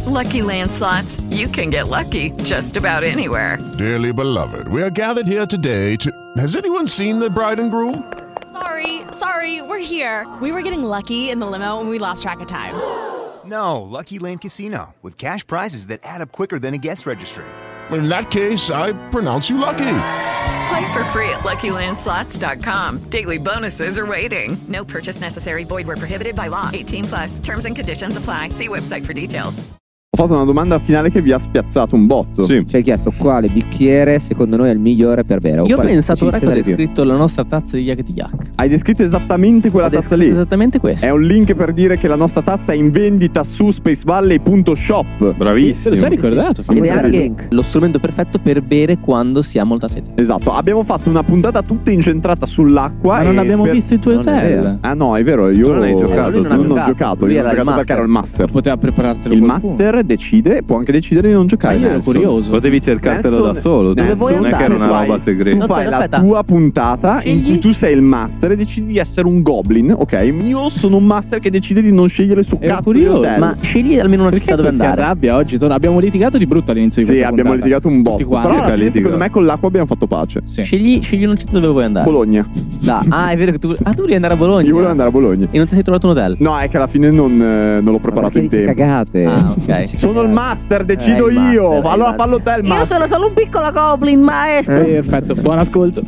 Lucky Land Slots, you can get lucky just about anywhere. Dearly beloved, we are gathered here today to... Has anyone seen the bride and groom? Sorry, we're here. We were getting lucky in the limo and we lost track of time. No, Lucky Land Casino, with cash prizes that add up quicker than a guest registry. In that case, I pronounce you lucky. Play for free at LuckyLandSlots.com. Daily bonuses are waiting. No purchase necessary. Void where prohibited by law. 18+. Terms and conditions apply. See website for details. Ho fatto una domanda finale che vi ha spiazzato un botto. Sì. Ci hai chiesto quale bicchiere secondo noi è il migliore per bere. Io ho pensato ora che ho descritto la nostra tazza di Yakety Yak. Hai descritto esattamente quella tazza lì. Esattamente questo. È un link per dire che la nostra tazza è in vendita su spacevalley.shop. Bravissimo. Sì, ricordato. Ed è anche lo strumento perfetto per bere quando si ha molta sete. Esatto, abbiamo fatto una puntata tutta incentrata sull'acqua. Ma non abbiamo visto i tuoi hotel. Ah no, è vero, io Tu non hai giocato. Io non ho giocato, Lui io non ho era il giocato perché ero il master. Poteva preparartelo Il qualcuno. master decide, può anche decidere di non giocare. Io ero Nelson. curioso. Potevi cercartelo Nelson- da solo. Nelson, Non è che era una roba segreta. Tu fai Aspetta. la tua puntata in Scegli. cui tu sei il master e decidi di essere un goblin, ok? Io sono un master che decide di non scegliere su Ero cazzo di curioso, hotel. Ma scegli almeno una città dove si andare. arrabbia oggi? Abbiamo litigato di brutto all'inizio di Sì, questa abbiamo puntata. litigato un Tutti botto. quanti. Però alla fine, litigato. secondo me, con l'acqua abbiamo fatto pace. Sì. Scegli una città dove vuoi andare. Bologna. È vero che tu volevi andare a Bologna. Io volevo andare a Bologna. E non ti sei trovato un hotel. No, è che alla fine non l'ho preparato in tempo. Cagate. Ah, ok. Sono il master, decido il master, io. il Allora master. fa l'hotel Io master. sono solo un piccolo goblin, maestro. Perfetto, buon ascolto.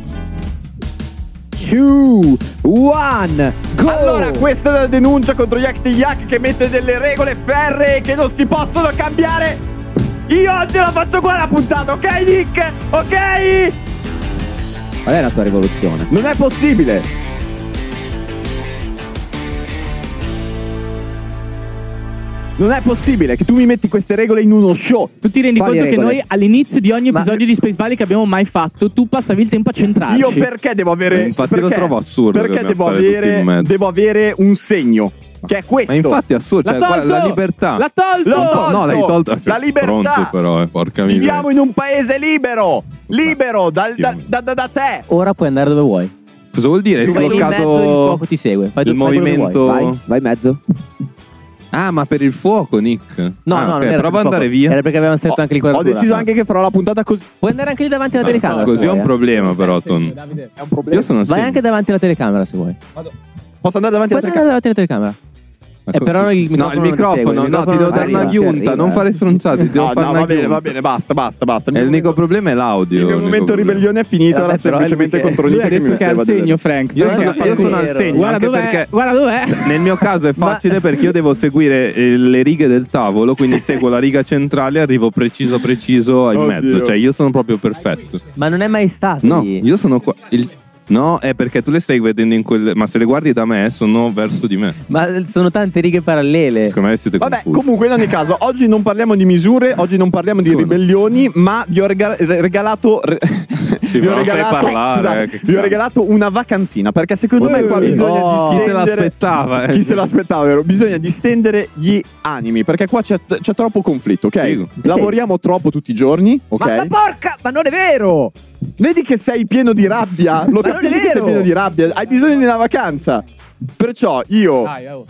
2, 1, go! Allora, questa è la denuncia contro Yakety Yak che mette delle regole ferree che non si possono cambiare. Io oggi la faccio qua la puntata, ok Nick? Ok? Qual è la tua rivoluzione? Non è possibile. Non è possibile che tu mi metti queste regole in uno show. Tu ti rendi Quali conto regole? che noi all'inizio di ogni episodio di Space Valley che abbiamo mai fatto, tu passavi il tempo a centrarci. Io perché devo avere... Infatti lo perché? trovo assurdo che Perché dobbiamo stare tutti in mezzo. devo avere un segno. Che è questo. Ma infatti è assurdo, L'ha cioè, tolto! la libertà. L'ha tolto! L'ho tolto! No, l'hai tolto. La libertà! Stronzo però, porca miseria. Viviamo in un paese libero. Libero da te. Ora puoi andare dove vuoi. Cosa vuol dire? Tu Hai vai in bloccato mezzo, il fuoco ti segue. Fai il movimento. Vai in mezzo. Ah, ma per il fuoco, Nick. No, Ah, no, ok, non era prova ad per andare fuoco. via. Era perché avevamo stretto anche l'inquadratura. Ho deciso anche che farò la puntata così. Puoi andare anche lì davanti alla telecamera. Così se è un vuoi, problema, però, Ton. È un problema. Io sono Vai anche davanti alla telecamera se vuoi. Posso andare davanti alla Puoi andare davanti alla telecamera. Però il microfono no, ti devo dare una ghiunta, non fare stronzate, ti devo fare una va bene, ghiunta. va bene, basta. E l'unico problema è l'audio. Il mio momento ribellione è finito, era semplicemente contro lui Nick ha che mi detto che è al metteva a segno, vedere. Frank. Io sono al segno. Guarda anche dov'è, perché guarda dov'è. nel mio caso è facile perché io devo seguire le righe del tavolo, quindi seguo la riga centrale e arrivo preciso in Oddio. mezzo. Cioè io sono proprio perfetto. Ma non è mai stato No, lì. io sono qua. No, è perché tu le stai vedendo in quel. Ma se le guardi da me, sono verso di me. Ma sono tante righe parallele. Secondo me siete Vabbè, confusi. comunque in ogni caso, oggi non parliamo di misure, oggi non parliamo di ribellioni, ma vi ho regalato Sì, vi ho ma non sai regalato, parlare, scusate, che vi ho cazzo. regalato una vacanzina, perché secondo me qua bisogna Chi distendere se l'aspettava? Chi se l'aspettava, vero? Bisogna distendere gli animi, perché qua c'è troppo conflitto, ok? Figo. Lavoriamo troppo tutti i giorni, ok? Ma porca, ma non è vero! Vedi che sei pieno di rabbia? Lo Ma non è capisci che sei vero! pieno di rabbia? Hai bisogno di una vacanza. Perciò io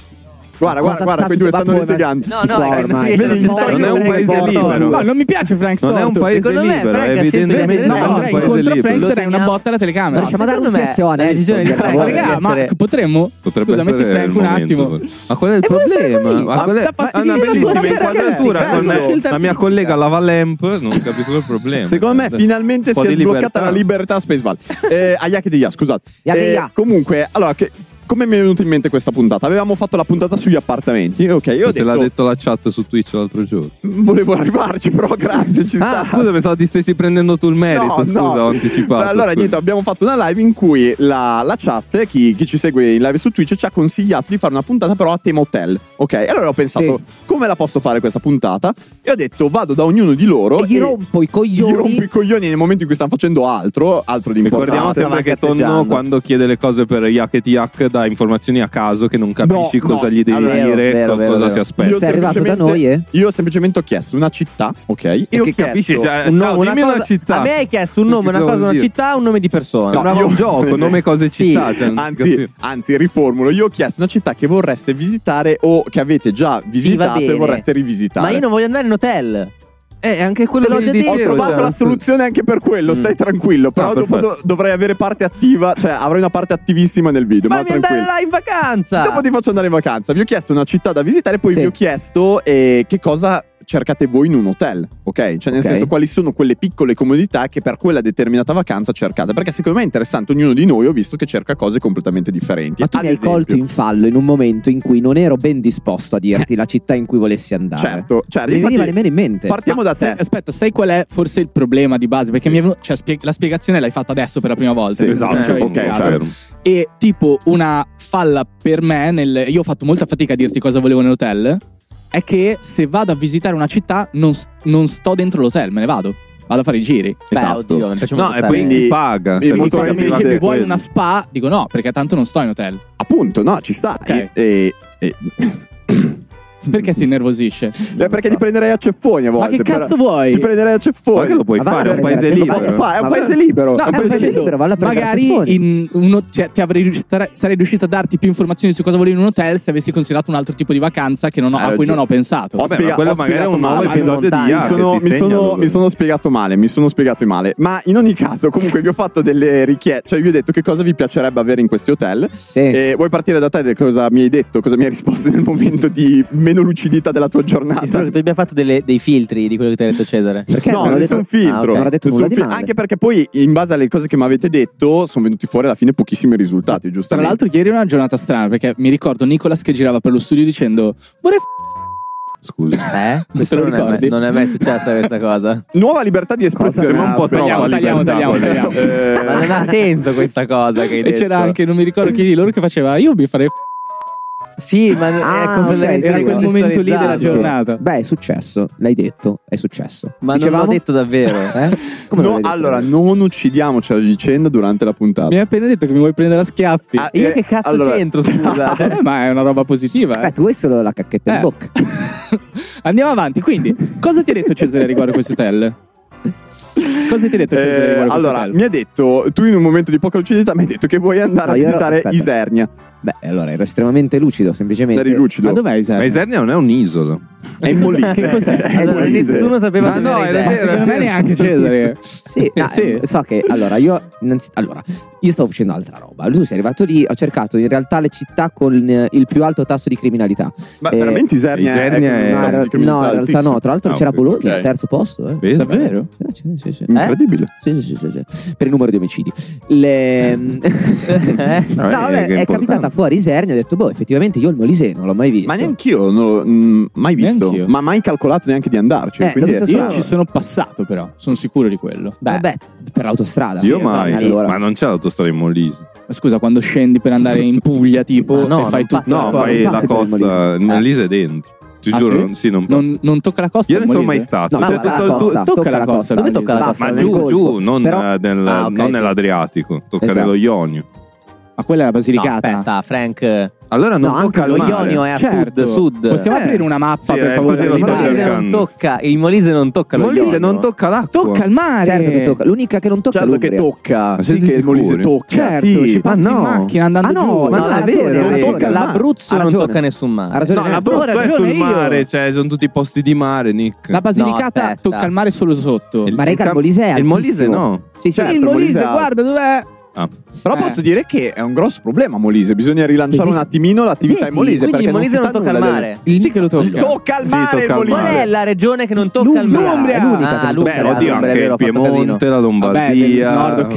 Guarda, quei due stanno litigando. Vedi, non è un paese libero. No, non mi piace Frank Non è un Storto. paese Secondo me, libero, Frank ha evidentemente scelto di non è un andare paese incontro a libero. Frank darei una botta alla telecamera. Riusciamo a dare un'occasione. Raga, ma potremmo? Potrebbe Scusa, metti essere Frank il un momento. attimo. Ma qual è il problema? Ma qual è dà una fastidio. bellissima inquadratura con scelta la mia collega lava lamp. Non capisco il problema. Secondo me finalmente Un po' si è di sbloccata libertà. la libertà Space Valley. A Yakety Yak, scusate. Yakety Yak. Comunque, allora, come mi è venuta in mente questa puntata? Avevamo fatto la puntata sugli appartamenti, ok? Io ho Te l'ha detto, detto la chat su Twitch l'altro giorno. volevo arrivarci, però grazie, ci sta. Ah, scusa, pensavo ti stessi prendendo tu il merito. Scusa, ho anticipato. Allora, scusa. niente, abbiamo fatto una live in cui la chat, chi ci segue in live su Twitch, ci ha consigliato di fare una puntata però a tema hotel, ok? E allora ho pensato, come la posso fare questa puntata? E ho detto, vado da ognuno di loro E gli rompo i coglioni. Gli rompo i coglioni nel momento in cui stanno facendo altro di importante. Ricordiamo sempre che Tonno quando chiede le cose per Yakety Yak dà dà informazioni a caso che non capisci No, cosa no. gli devi Allora, dire, vero, cosa si aspetta. Sei arrivato da noi, Io semplicemente ho chiesto una città, ok? E ho che chiesto capisci? Cioè, un ciao, nome, dimmi una cosa- città. A me hai chiesto un nome, una Cosa cosa, vuol una dire? città, un nome di persona. Sembrava io- un gioco, nome, cose, Sì. città. Cioè, non si capiva. Anzi, riformulo. Io ho chiesto una città che vorreste visitare o che avete già visitato e bene. vorreste rivisitare. Ma io non voglio andare in hotel. Anche quello Te l'ho che già gli detto. Ho dicevo, trovato cioè, la soluzione anche per quello, stai tranquillo. Però dopo perfetto. dovrei avere parte attiva, cioè avrai una parte attivissima nel video. Fammi ma andare tranquillo. là in vacanza. Dopo ti faccio andare in vacanza. Vi ho chiesto una città da visitare, poi Sì. vi ho chiesto che cosa cercate voi in un hotel, ok? Cioè, nel Ok. senso, quali sono quelle piccole comodità che per quella determinata vacanza cercate? Perché secondo me è interessante, ognuno di noi ho visto che cerca cose completamente differenti. Ma tu Ad mi hai esempio- colto in fallo in un momento in cui non ero ben disposto a dirti la città in cui volessi andare. Certo, Mi infatti, veniva nemmeno in mente. partiamo da te. Aspetta, sai qual è forse il problema di base? Perché mi è venuto, cioè, la spiegazione l'hai fatta adesso per la prima volta. Sì, esatto, Non ci avevi ok, spiegato. certo. E tipo una falla per me, io ho fatto molta fatica a dirti cosa volevo nell'hotel, è che se vado a visitare una città non sto dentro l'hotel, me ne vado a fare i giri. Beh, Esatto. oddio, mi piace No, molto e stare. quindi paga. molto Cioè, probabilmente- Quando mi arrivate chiedi vuoi quelli. una spa, dico no, perché tanto non sto in hotel. Appunto, no, ci sta. Ok. Perché si innervosisce? Perché ti prenderei a ceffoni a Ma volte. che però- cazzo vuoi? Ti prenderei a ceffoni. Ma che lo puoi Ma va, fare? È un perché paese la gente libero. Ma si fa, è un Ma paese va- libero. No, è un stavo paese dicendo, libero, valla a prendere magari ceffoni. sarei riuscito a darti più informazioni su cosa volevi in un hotel se avessi considerato un altro tipo di vacanza che non ho- Hai a cui ragione. non ho pensato. Ho Vabbè, ma quello ho magari è un spiegato nuovo male. episodio di Mi Yak. Mi sono spiegato male. Ma in ogni caso, comunque, vi ho fatto delle richieste. Cioè, vi ho detto che cosa vi piacerebbe avere in questi hotel. Sì. E vuoi partire da te? Cosa mi hai detto? Cosa mi hai risposto nel momento di meno lucidità della tua giornata? Spero che tu abbia fatto dei filtri di quello che ti ha detto Cesare. Perché No, non ho nessun detto- filtro. Ah, ok. Non ho detto Nessun nulla di male. Anche perché poi, in base alle cose che mi avete detto, sono venuti fuori alla fine pochissimi risultati, Tra giustamente. l'altro ieri era una giornata strana perché mi ricordo Nicolas che girava per lo studio dicendo vorrei Scusi. Questo Te lo ricordi? non è mai successa questa cosa. Nuova libertà di espressione. Sembra un po' troppo Tagliamo. Ma non ha senso questa cosa che hai E detto. c'era anche, non mi ricordo chi di loro che faceva io mi farei Sì, ma Ah, è completamente ok, era quel momento lì della contestualizzato. giornata. Beh, è successo, l'hai detto, è successo. Ma non Dicevamo? l'ho detto davvero. Come No, non l'hai detto? allora, non uccidiamoci la vicenda durante la puntata. Mi hai appena detto che mi vuoi prendere a schiaffi. Ah, Io che cazzo allora- c'entro, scusa? Ma è una roba positiva. Beh, tu hai solo la cacchetta in Eh. bocca. Andiamo avanti. Quindi, cosa ti ha detto Cesare riguardo a questo hotel? Cosa ti ha detto Cesare riguardo a questo allora, hotel? mi ha detto, tu in un momento di poca lucidità mi hai detto che vuoi andare No, a io ero- visitare aspetta. Isernia. Beh, allora ero estremamente lucido, semplicemente. Eri lucido. Ma dov'è Isernia? Ma Isernia non è un'isola. È in Molise. Che cos'è? È in Allora, Molise. nessuno sapeva Ma se no, era è Isernia. vero. Secondo me neanche Cesare. Sì, Sì. so che allora io stavo facendo altra roba. Tu sei arrivato lì, ho cercato in realtà le città con il più alto tasso di criminalità. Ma veramente Isernia, Isernia è- un tasso di No, in criminalità realtà altissimo. no. Tra l'altro Ah, c'era ok, Bologna ok. al terzo posto. Vedi? Davvero? Sì. Incredibile. Sì. Per il numero di omicidi. No, vabbè, che è importante. capitata fuori Isernia. Ho detto, boh, effettivamente io il Molise non l'ho mai visto. Ma neanch'io, mai visto. Neanch'io. Ma mai calcolato neanche di andarci. L'ho quindi visto è Io strano. ci sono passato però, sono sicuro di quello. Vabbè, per l'autostrada. Io Sì, mai. esatto. Allora. Ma non c'è l'autostrada in Molise. Ma scusa, quando scendi per andare in Puglia tipo Ma no, e fai non tutto passa. No, qua, fai non la passi per il costa. Il Molise è dentro. Ti Ah, giuro, sì? sì, non passa. non tocca la costa. Io non il sono mai Molise? stato. No, C'è tocca tutto la il costa, tocca la costa. Dove tocca la Basta, costa? Ma nel giù, Golfo. giù, non, Però- non sì. nell'Adriatico, tocca Esatto. nello Ionio. Ma quella è la No, Basilicata. aspetta, Frank. Allora non No, tocca Lo il mare. Ionio è a Certo. sud. Possiamo aprire una mappa Sì, per favore? infatti lo sto Il Molise non cercando. tocca. Il Molise non tocca lo Molise Ionio. non tocca l'acqua. Tocca il mare. Certo che tocca. L'unica che non tocca Certo è che l'Umbria. tocca. Ma Sì, siete che il Molise sicuri? tocca. Certo, sì. ci passi Ah, in no. macchina andando Ah, no, giù. ma No, ha ragione, vero, ha ragione. l'Abruzzo Ha non ragione. tocca nessun Ha mare. ragione. No, Nelson. l'Abruzzo è ragione sul io. mare, cioè sono tutti posti di mare, Nick. La Basilicata No, aspetta. tocca il mare solo sotto. Il- Ma raga, il Cam- Molise è il Molise altissimo. no. Sì, sì. Certo, il Molise, Molise ha- guarda dov'è. Ah. Però posso dire che è un grosso problema Molise. Bisogna rilanciare Esiste- un attimino l'attività in Molise. Quindi perché il Molise si non sa tocca il nulla mare. Sì che lo tocca. Tocca al Sì, mare tocca il al Molise. Qual è la regione che non tocca il mare? L'Umbria. L'unica che non l'Umbria, Beh, oddio, l'Umbria, anche è vero, il ho fatto casino. Piemonte, la Lombardia. Vabbè, del nord, ok.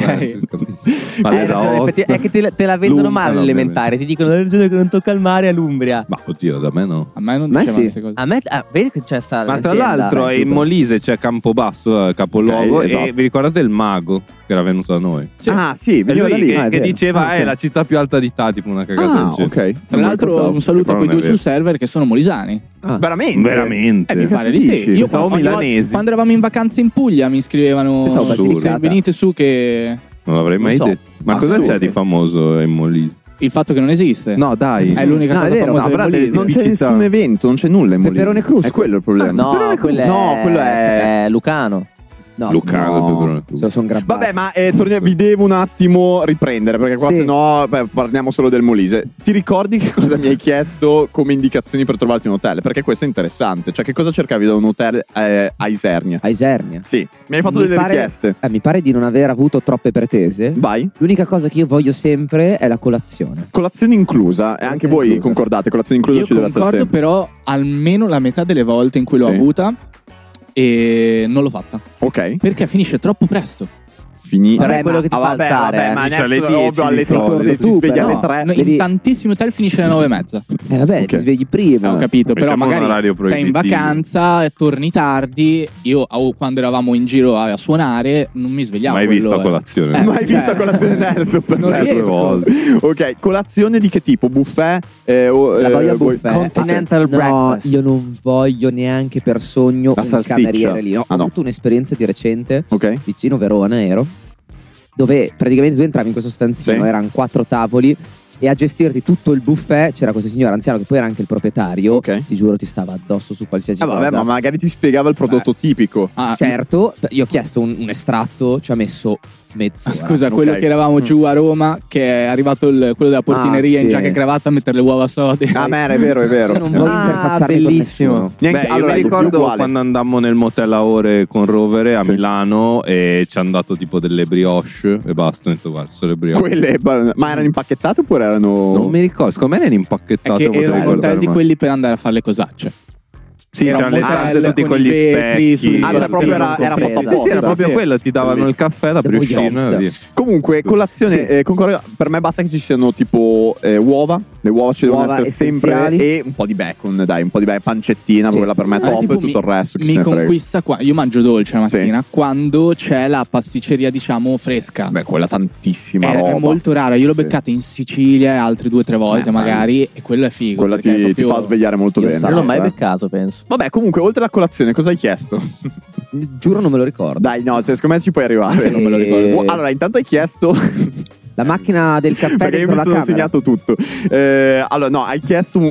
Ma Hai ragione, è che te la vendono male L'Umbria, all'elementare. Ti dicono la regione che non tocca il mare è l'Umbria. Ma oddio, da me no. A me non Ma diceva sì. queste cose. A me, vedi che c'è sta Ma tra l'azienda. l'altro in Molise c'è Campobasso, capoluogo, Ok, esatto. e vi ricordate il mago che era venuto da noi? Ah, sì, E veniva da lui lì. che, Ah, è che vero. diceva Ah, ok. è la città più alta d'Italia, tipo una cagata Ah, del genere. ok. Tra Non mi l'altro ricordavo. un saluto a Però quei non è due sul server che sono molisani. Veramente? Veramente. Mi Che pare cazzo di sì. dici? Io Pensavo quando, milanesi. quando eravamo in vacanza in Puglia mi scrivevano Pensavo "Se Basilicata. venite su che Non l'avrei mai Non so. detto. Ma cosa Assurdo. c'è di famoso in Molise? Il fatto che non esiste. No, dai. È l'unica No, è cosa vero. famosa No, del guardate, Molise. non c'è Tipicità. nessun evento, non c'è nulla in Molise. Peperone crusco. È quello il problema. No, quello è Lucano. No, Lucano, no. peperone crusco. sono grabbati. Vabbè, ma vi devo un attimo riprendere, perché qua Sì. sennò parliamo solo del Molise. Ti ricordi che cosa mi hai chiesto come indicazioni per trovarti un hotel? Perché questo è interessante. Cioè, che cosa cercavi da un hotel a Isernia? A Isernia. Sì, mi hai fatto Mi delle pare- richieste. Mi pare di non aver avuto troppe pretese. Vai. L'unica cosa che io voglio sempre è la colazione. Colazione inclusa. E anche voi inclusa. concordate, colazione inclusa Io ci deve essere concordo, sempre. però almeno la metà delle volte in cui l'ho Sì. avuta e non l'ho fatta. Ok. Perché finisce troppo presto. Però è quello che ti fa vabbè, alzare, vabbè, ma Finisce alle adesso 10 ovvio alle di solito. 6 ti svegli Però- alle 3. No, in Devi- tantissimi hotel finisce alle 9:30. Vabbè, Ok. ti svegli prima. Ho capito, Mi però sembra un magari orario sei in proibitivo. vacanza, torni tardi. Io quando eravamo in giro a suonare non mi svegliavo. Mai visto a quell'ora. colazione. Mai visto a colazione Nelson? Non Perfetto. riesco. volte. Ok, colazione di che tipo? Buffet? La voglio al vuoi- buffet. Continental No, breakfast. io non voglio neanche per sogno La un salsiccia. cameriere lì. No, Ah, ho no. avuto un'esperienza di recente Ok. vicino Verona ero, dove praticamente tu entravi in questo stanzino, Sì. erano 4 tavoli e a gestirti tutto il buffet c'era questo signore anziano che poi era anche il proprietario. Ok. Ti giuro ti stava addosso su qualsiasi Vabbè, cosa. ma magari ti spiegava il prodotto tipico. Ah, Certo, io ho chiesto un estratto, ci ha messo mezz'ora. Scusa, quello ok. che eravamo giù a Roma, che è arrivato quello della portineria Ah, in sì. giacca e cravatta a mettere le uova sode. Ah, ma è vero, è vero. Io non voglio Ah, interfacciarmi con bellissimo. nessuno. Neanche, Beh, allora, io mi è ricordo uguale. quando andammo nel motel a ore con Rovere a Sì. Milano e ci hanno dato tipo delle brioche e basta. Ho detto, guarda, sono le brioche. Quelle, ma erano impacchettate oppure erano. Non mi ricordo, secondo me erano È impacchettate. che potrei era un hotel ricordare, di ma- quelli per andare a fare le cosacce. Sì, Era c'erano un le motel stanze tutti con con gli i vetri specchi. sul- Ah, cioè proprio era Sì, fatto sì, apposta. Sì, era proprio Sì. quello, ti davano il caffè, la The brioscina Voyeurs. e via. Comunque, colazione, concordo, per me basta che ci siano tipo uova. Le uova ci devono Uova essere sempre. essenziali. E un po' di bacon, dai, un po' di pancettina, Sì. quella per me è top, Tipo e tutto il resto. chi se mi ne frega. conquista qua. Io mangio dolce la mattina quando c'è la pasticceria, diciamo, fresca. Beh, quella tantissima roba. È molto rara. Io l'ho Sì. beccata in Sicilia altre 2 o 3 volte, ma- magari. E quello è figo. Quella perché è ti proprio- fa svegliare molto Io bene. Non l'ho mai Eh. beccato, penso. Vabbè, comunque, oltre alla colazione, cosa hai chiesto? Giuro non me lo ricordo. Dai, no, cioè, secondo me ci puoi arrivare. Non me lo ricordo. Allora, intanto hai chiesto. La macchina del caffè Perché io dentro mi la sono camera. segnato tutto. Allora, no, hai chiesto.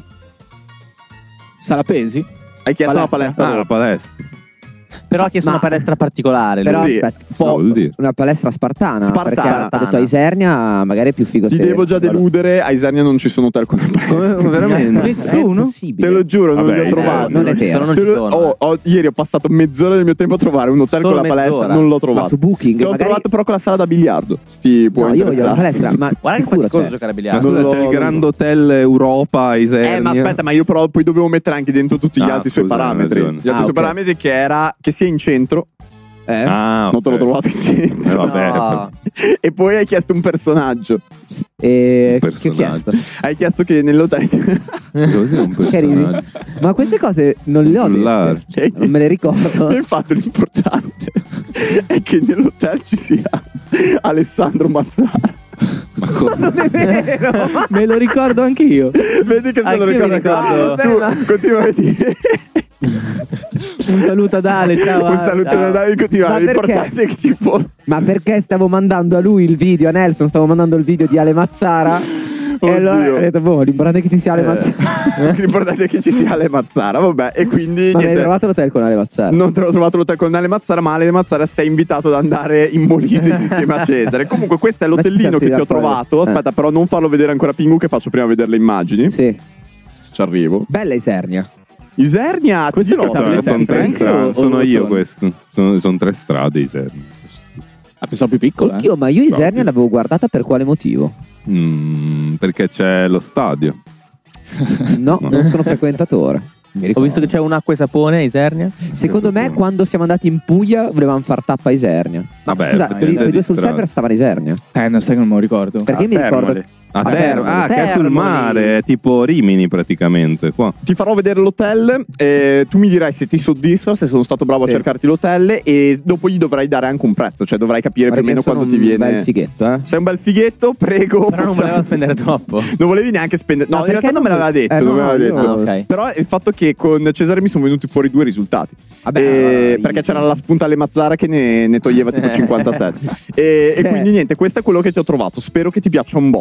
Salapesi? Hai chiesto una Palestra. palestra. Ah, la palestra. Però ha chiesto Ma- una palestra particolare. Però lui. Sì. aspetta, No, vuol dire. una palestra spartana. Spartana. Perché ha detto a Isernia magari è più figo Ti se- devo già se vado- deludere. A Isernia non ci sono hotel con la palestra. Veramente? Nessuno? È possibile. Te lo giuro, non Vabbè, li ho trovati. non è ci vero. sono, non Te ci lo- sono. ieri ho passato mezz'ora del mio tempo a trovare un hotel Solo con la palestra. mezz'ora? Non l'ho Ma trovato. su Booking Te l'ho magari... trovato però con la sala da biliardo. Se ti può No, io voglio la interessare. palestra, ma Guarda che sicuro faticoso c'è. giocare a Ma biliardo. non scusa, lo- c'è il Grand Hotel Europa a Isernia. Ma aspetta, ma io però poi dovevo mettere anche dentro tutti gli Ah, altri suoi scusa, hai parametri. ragione. Gli altri suoi ok. parametri che sia in centro. Ah, Non te l'ho ok. trovato in centro. Vabbè. No. E poi hai chiesto un personaggio. E che ho Personaggio. chiesto? Hai chiesto che nell'hotel. Cosa vuol dire un Carini. personaggio? Ma queste cose non le ho Là. dette. Non me le ricordo. Il fatto l'importante è che nell'hotel ci sia Alessandro Mazzara. Ma come? Non è vero. Me lo ricordo anch'io. Vedi che se lo Anch'io mi ricordo. ricordo. Tu continua a dire. Un saluto ad Ale, ciao. Un saluto da Davide, continua. Ma L'importante è che ci può. Ma perché stavo mandando a lui il video, a Nelson stavo mandando il video di Ale Mazzara. E Oddio. allora ho detto, boh, l'importante è che ci sia Ale Mazzara. L'importante è che ci sia Ale Mazzara. Vabbè, e quindi. Ma mi hai niente. trovato l'hotel con Ale Mazzara? Non te l'ho trovato l'hotel con Ale Mazzara, ma Ale Mazzara sei invitato ad andare in Molise insieme a Cesare. Comunque, questo è l'hotellino che ti ho trovato. Aspetta, però non farlo vedere ancora a Pingu, che faccio prima vedere le immagini. Sì. Se ci arrivo. Bella Isernia. Isernia, Questo ti lo dico- Sono Sono tre Frank strade. o Sono io Tony? questo. Sono 3 strade Isernia. Ah, pensavo più piccolo. Oddio, ma io Isernia l'avevo guardata per quale motivo? Perché c'è lo stadio. No, non sono frequentatore. Mi Ho ricordo. visto che c'è un'acqua e sapone a Isernia. Secondo me, quando siamo andati in Puglia, volevamo far tappa a Isernia. Ma Vabbè, scusa, effettivamente quei due sul strada. server stavano a Isernia. Non sai che non me lo ricordo. Perché mi ricordo. A A Termoli. Termoli. Che è sul Termoli. mare, è tipo Rimini praticamente. Qua. Ti farò vedere l'hotel, tu mi dirai se ti soddisfa, se sono stato bravo a Sì. cercarti l'hotel e dopo gli dovrai dare anche un prezzo, cioè dovrai capire più o meno quanto ti viene. Un bel fighetto, eh. Sei un bel fighetto, prego. Però non voleva spendere troppo. Non volevi neanche spendere. No, No, in realtà perché non me non- l'aveva detto. no, non me l'aveva io- detto. Ah, ok. Però il fatto che con Cesare mi sono venuti fuori 2 risultati. Vabbè, allora, Perché easy. c'era la spunta alle Mazzara che ne toglieva tipo 57. E quindi niente, questo è quello che ti ho trovato. Spero che ti piaccia un botto.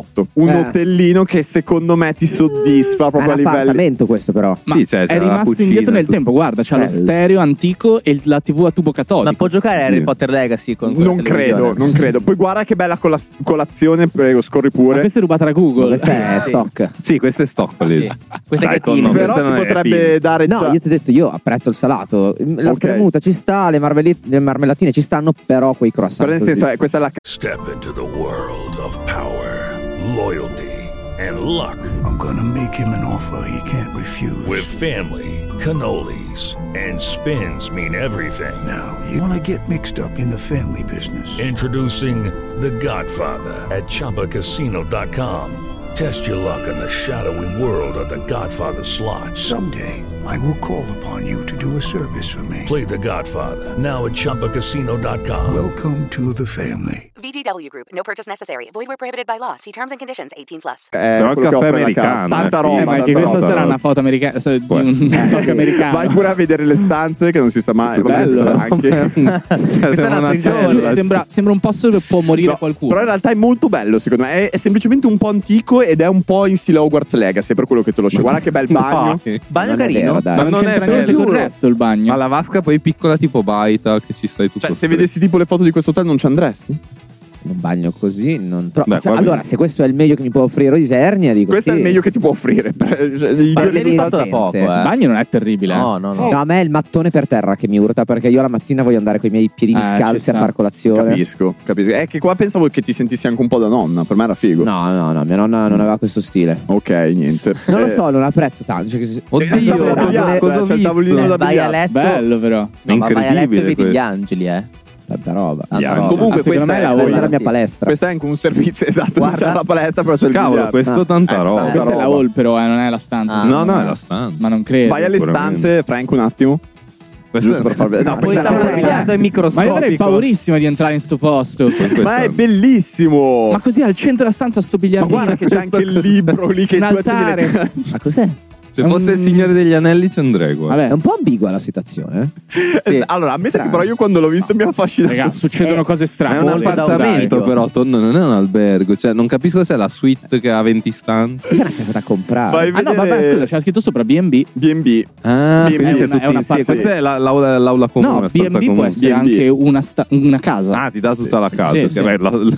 un hotellino che secondo me ti soddisfa È proprio a un livelli. appartamento questo però. Ma Sì, cioè, è c'era la rimasto cucina, indietro nel tutto. tempo, guarda, c'ha lo Bello. stereo antico e la TV a tubo catodico. Ma può giocare a Harry Potter Legacy con quella Non credo, televisione? non credo. Poi guarda che bella colazione, prego, scorri Ma pure. questa è rubata da Google. Questa è Sì. stock. Sì, questo è stock, please. Sì. Questa è Dai, gattina. Tonno, Però questa ti non è potrebbe film. dare No, già. io ti ho detto, io apprezzo il salato. La Ok. spremuta ci sta, le marmellatine ci stanno, però quei croissant. Però nel senso, questa è la Step into the world of power, loyalty, and luck. I'm gonna make him an offer he can't refuse. With family, cannolis, and spins mean everything. Now, you wanna get mixed up in the family business. Introducing The Godfather at ChumbaCasino.com. Test your luck in the shadowy world of The Godfather slot. Someday, I will call upon you to do a service for me. Play The Godfather now at ChumbaCasino.com. Welcome to the family. VGW Group. No purchase necessary. Void where prohibited by law. See terms and conditions. 18+. Però il quello che caffè offre la americano, casa. Tanta roba. Ma tanta che questa roba. sarà una foto americana di Può un essere. stock americano. Vai pure a vedere le stanze che non si sa mai. Bello. Anche. Cioè, siamo una cella. Sembra un posto dove può morire No, qualcuno. però in realtà è molto bello, secondo me. È semplicemente un po' antico ed è un po' in stile Hogwarts Legacy, per quello che te lo scegli. Guarda che bel bagno. No. Bagno Non è carino. vero, dai. Ma non non è c'entra niente bello. col resto il bagno. Ma la vasca poi piccola tipo baita che ci stai tutto. Cioè, se stretto. vedessi tipo le foto di questo hotel non ci andresti? Un bagno così non troppo. Beh, va allora, bene. se questo è il meglio che mi può offrire Isernia, dico Questo sì. è il meglio che ti può offrire. Cioè, i Ma due l'hai risultati- fatto da poco, Il bagno non è terribile. No, no, no. No, a me è il mattone per terra che mi urta, perché io la mattina voglio andare con i miei piedini ci scalzi sta. a far colazione. Capisco. È che qua pensavo che ti sentissi anche un po' da nonna. Per me era figo. No, mia nonna non aveva questo stile. Ok, niente. Non lo so, non apprezzo tanto. Cioè, Oddio, Tavolo da biliardo, cosa ho c'è il visto? tavolino da Vai a biliardo. letto. Bello però. No, ma vai a letto e Incredibile vedi questo. gli angeli, tanta roba. Tanta Yeah. roba. Comunque Ah, secondo questa me è lavora. Questa è la mia palestra. Questa è anche un servizio, esatto. Non Guarda. c'è la palestra, però c'è il Cavolo, biliardo. questo tanta sta- roba. tanta Questa è la roba. hall però, non è la stanza. Ah. secondo No, me. è la stanza. Ma non credo. Vai alle Sicuramente. stanze, Frank, un attimo. Questo Giusto per far vedere. No, Poi questa il è tavolo una- da biliardo è Ma microscopico. io avrei paurissima di entrare in sto posto. Ma è bellissimo. Ma così al centro della stanza sto Ma biliardino. guarda che c'è anche il libro lì che Un tu accendi altare. le... Ma cos'è? Se fosse il Signore degli Anelli ci andrei, guarda. Vabbè, È un po' ambigua la situazione. Sì. Allora, ammetto Strano. che però io quando l'ho visto mi ha affascinato. raga, succedono cose Ma è strane. un Molto appartamento, daudario. però, Tonno, non è un albergo. Cioè, non capisco se è la suite che ha 20 stanze. Questa è una casa da comprare. Fai Ah no, vedere vabbè, scusa, c'era scritto sopra B&B. B&B. Ah, B&B quindi è sei un- tutti è una insieme. parte- Questa è l'aula comune, No, la stanza B&B può comune. essere B&B. anche una casa. Ah, ti dà tutta la casa. Sì, che sì. bello.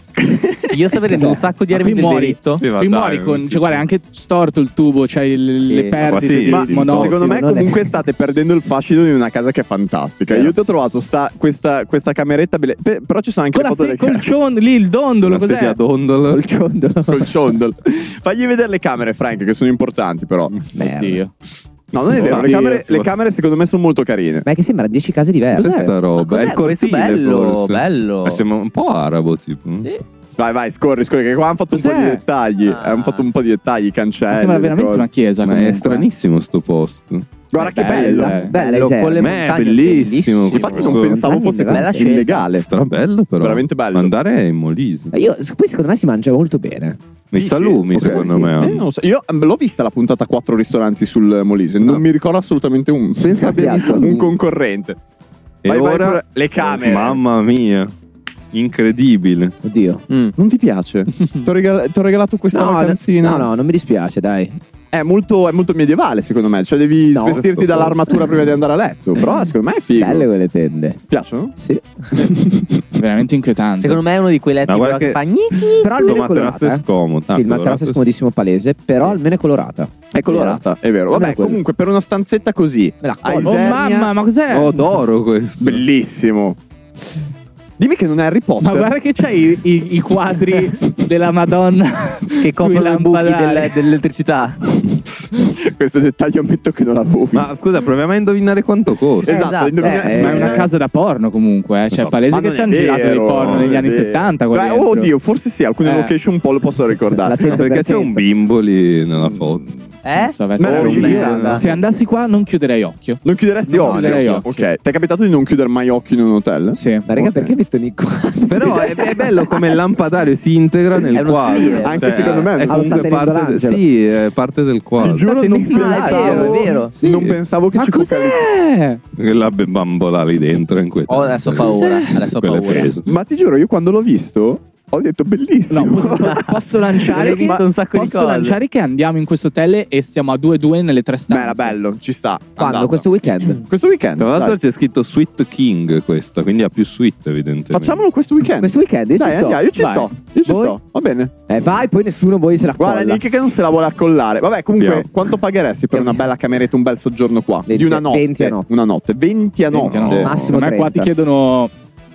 Io sto vedendo un sacco di Ma armi qui del muori. diritto. Sì, va, Qui dai, muori con. sì. Cioè, guarda, è anche storto il tubo, c'hai le perdite Ma sì, di Ma monossido. secondo me non è- comunque state perdendo il fascino di una casa che è fantastica. Io ti ho trovato questa cameretta però ci sono anche Con le foto delle col ciondolo, lì il dondolo, Una sedia cos'è? a dondolo. Col ciondolo. col ciondolo. Fagli vedere le camere, Frank, che sono importanti però. Merda. Oddio. No, non è vero, Oddio. le camere secondo me sono molto carine. Ma è che sembra 10 case diverse. Questa roba. È il Questo cortile, bello, forse. bello. Ma sembra un po' arabo, tipo. Vai, scorri, che qua hanno fatto un po' Cos'è? di dettagli. Hanno fatto un po' di dettagli, cancelli. Sembra le veramente cose. una chiesa. Ma è comunque. stranissimo sto posto. Guarda che Bello, bello. Bella con le Isernia. Ma è montagne, bellissimo. Infatti non Questo- pensavo fosse Bella così scelta. illegale. Strabello, però. Veramente bello. Andare in Molise. Poi secondo me si mangia molto bene. Nei salumi, Potrebbe secondo essere. me. Non so. Io l'ho vista la puntata 4 ristoranti sul Molise. Non mi ricordo assolutamente Pensa abbia visto un concorrente. E Vai ora pure- le camere. Mamma mia. Incredibile. Oddio. Non ti piace? Ti ho regalato questa vacanzina. No, non mi dispiace, dai. È molto medievale, secondo me. Cioè, devi No, vestirti dall'armatura prima di andare a letto. Però, secondo me è figo. Belle quelle tende. Piacciono? Sì. Veramente inquietante. Secondo me è uno di quei letti Ma guarda però che che- fa gni. Però Il almeno è materasso colorata. è scomodo. Sì, il materasso è scomodissimo palese, però almeno è colorata. È colorata, è vero. Non Vabbè, è quello. comunque, per una stanzetta così. Me la a colgo. Oh Isernia- mamma, ma cos'è? Oh, d'oro questo. Bellissimo. Dimmi che non è Harry Potter. Ma guarda che c'hai i quadri della Madonna Che coprono i buchi dell'elettricità. Questo dettaglio ammetto che non l'avevo visto. Ma scusa, proviamo a indovinare quanto costa. Esatto, indovina- Ma è una casa da porno comunque, cioè palese Ma che non ci è hanno girato dei vero, porno negli non è anni vero. 70 qua Beh, dentro. oddio, forse sì, alcune location un po' lo posso ricordare. Perché c'è un bimbo lì nella foto. Non so, Me la ricordo. se andassi qua non chiuderei occhio. Non chiuderesti Non occhio? chiuderei occhio. Ok, ti è capitato di non chiudere mai occhio in un hotel? Sì. Ma raga, perché mettono i quadri? Però è bello come il lampadario si integra nel È uno quadro. stile. Anche secondo me. È Ah, lo sta comunque tenendo parte, l'angelo. sì, è parte del quadro. Ti giuro, non tenendo- Ah, è pensavo. vero, è vero. Sì. Non pensavo che Ma ci fosse. cos'è? La bambola lì dentro è inquietante. Oh, adesso ho paura. Adesso ho Quello è paura. peso. Ma ti giuro, io quando l'ho visto Ho detto bellissimo. No, posso lanciare Hai visto un sacco di posso cose. lanciare che andiamo in questo hotel e stiamo a 2-2 nelle 3 stanze. Beh, era bello, ci sta. Quando? Andata. Questo weekend? Questo weekend. Tra l'altro dai. c'è scritto Sweet King questa, quindi ha più suite evidentemente. Facciamolo questo weekend. Questo weekend io Dai, ci sto. andiamo, io ci Vai. sto. Io ci Voi? sto. Va bene. Vai, poi nessuno voi se la colla. Guarda, Nick che non se la vuole accollare. Vabbè, comunque, Abbiamo. quanto pagheresti per una bella cameretta, un bel soggiorno qua? 20 di una notte. 20 a notte. Una notte. 20 a notte. Massimo A me qua 30. ti chiedono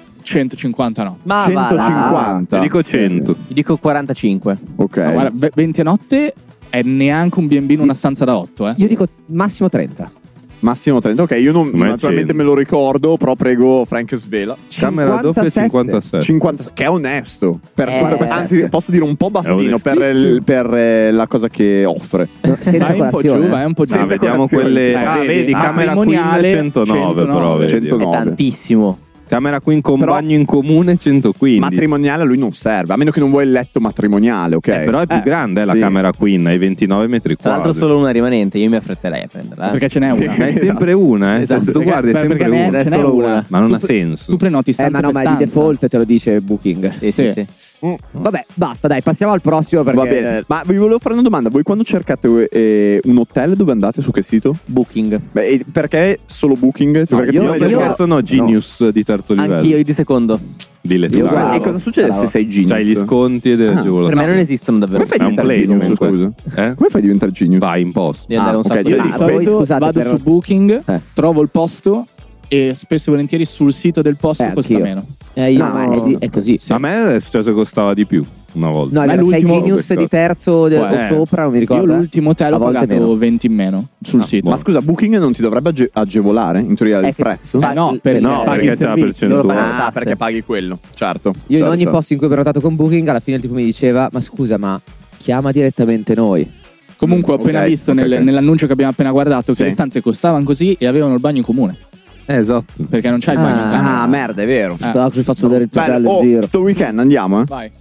150 no. Ma 150. Ti dico 100. Ti dico 45. Ok. No, guarda, 20 a notte è neanche un B&B in una stanza da 8, Io dico massimo 30. Massimo 30. Ok, io non, Ma è naturalmente 100. me lo ricordo, però prego Frank svela. Camera doppia 57. 50, che è onesto. Per tutta questa- sì. anzi, posso dire un po' bassino per, onestissimo. la cosa che offre. Senza vai un po' giù, colazione. vai un po' giù. No, Senza vediamo colazione, quelle. sì. Ah, vedi, camera matrimoniale, queen 109, però. vedi. 109. È tantissimo. Camera queen con Però- bagno in comune 115. Matrimoniale a lui non serve, a meno che non vuoi il letto matrimoniale, ok? Però è più grande la sì. camera queen, hai 29 metri Tra l'altro quadri. solo una rimanente, io mi affretterei a prenderla. Perché ce n'è Sì. una. Ma è sempre una, Cioè, se tu Perché- guardi è perché sempre ne- una. ce n'è solo una. una. Ma non Tu ha senso. Tu prenoti stanza Ma no, per ma di stanza. default te lo dice Booking. Sì, sì, sì. Vabbè, basta, dai, passiamo al prossimo perché Va bene, ma vi volevo fare una domanda. Voi quando cercate un hotel dove andate? Su che sito? Booking. Beh, e perché solo Booking? No, Perché io- prima hai Perché detto- sono Genius di terzo livello. Anch'io, io di secondo. Di Io lettura. guardo. E cosa succede Bravo. se sei Genius? C'hai gli sconti e delle Per agevolazioni. me non esistono davvero. Come fai a È un diventare play Genius, comunque. scusa? Eh? Come fai a diventare Genius? Vai in post. Di andare un ok, sacco io di di Di Ah, voi, solito scusate, vado per- su Booking, trovo il posto e spesso e volentieri sul sito del posto costa anch'io. meno. io No, ma è così. A me è successo che costava di più una volta. No, è Ma vero, sei l'ultimo- Genius di terzo o sopra, non mi ricordo. Io l'ultimo hotel A ho volte pagato meno. 20 in meno sul sito. Ma scusa, Booking non ti dovrebbe agevolare in teoria il che- prezzo? No, perché No, paghi perché il c'è la servizio. Loro pagano percentuale. tasse. perché paghi quello, certo. Io in Certo, ogni certo. posto in cui ho prenotato con Booking, alla fine il tipo mi diceva: ma scusa, ma chiama direttamente noi. Comunque ho appena Ok, visto ok, ok. nell'annuncio che abbiamo appena guardato Sì. che le stanze costavano così e avevano il bagno in comune. Esatto. Perché non c'è il bagno in camera. Ah, merda, è vero. Ci faccio vedere il più Bello. bello Oh, giro. sto weekend andiamo, Vai.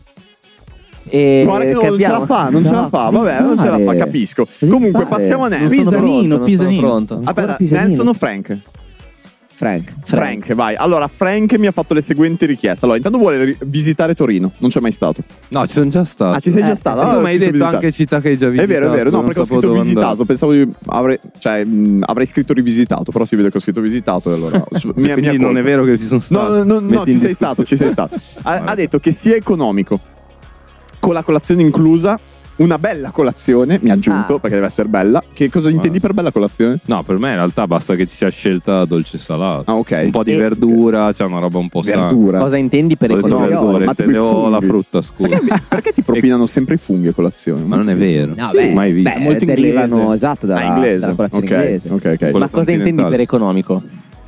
E Guarda che non ce la abbiamo? fa, non ce la fa. Vabbè, non ce la fa, fare? capisco. Cosa Comunque, fare? passiamo a Non Nelson. sono Pisanino, pronto, non Pisanino. sono pronto. Aspetta, Pisanino. Nelson o Frank? Frank. Vai. Allora, Frank mi ha fatto le seguenti richieste. Allora, intanto vuole visitare Torino. Non c'è mai stato. No, ci sono già stato. Ah, ci sei già stato? E tu Ah, mi hai ho detto visitato. anche città che hai già visitato. È vero. No, non perché ho sapevo scritto dove visitato. andare. Pensavo avrei scritto rivisitato. Però si vede che ho scritto visitato. E allora. Quindi non è vero che ci sono stato. No, Metti ci in sei stato. Ci sei discussione. stato. Ha detto che sia economico, con la colazione inclusa. Una bella colazione, mi ha aggiunto, perché deve essere bella. Che cosa intendi per bella colazione? No, per me in realtà basta che ci sia scelta dolce e salato. Ah, ok. Un po' di verdura, c'è una roba un po' sana. Verdura. Cosa intendi per Ho detto economico? verdura, ma tipo i intendevo la funghi. frutta, scusa. Perché ti propinano sempre i funghi a colazione? Ma non è vero. No, Sì, beh, mai visto. beh, molto derivano inglese. esatto dalla, inglese. dalla colazione Ok, inglese. ok. Quello Ma cosa intendi continentale. per economico?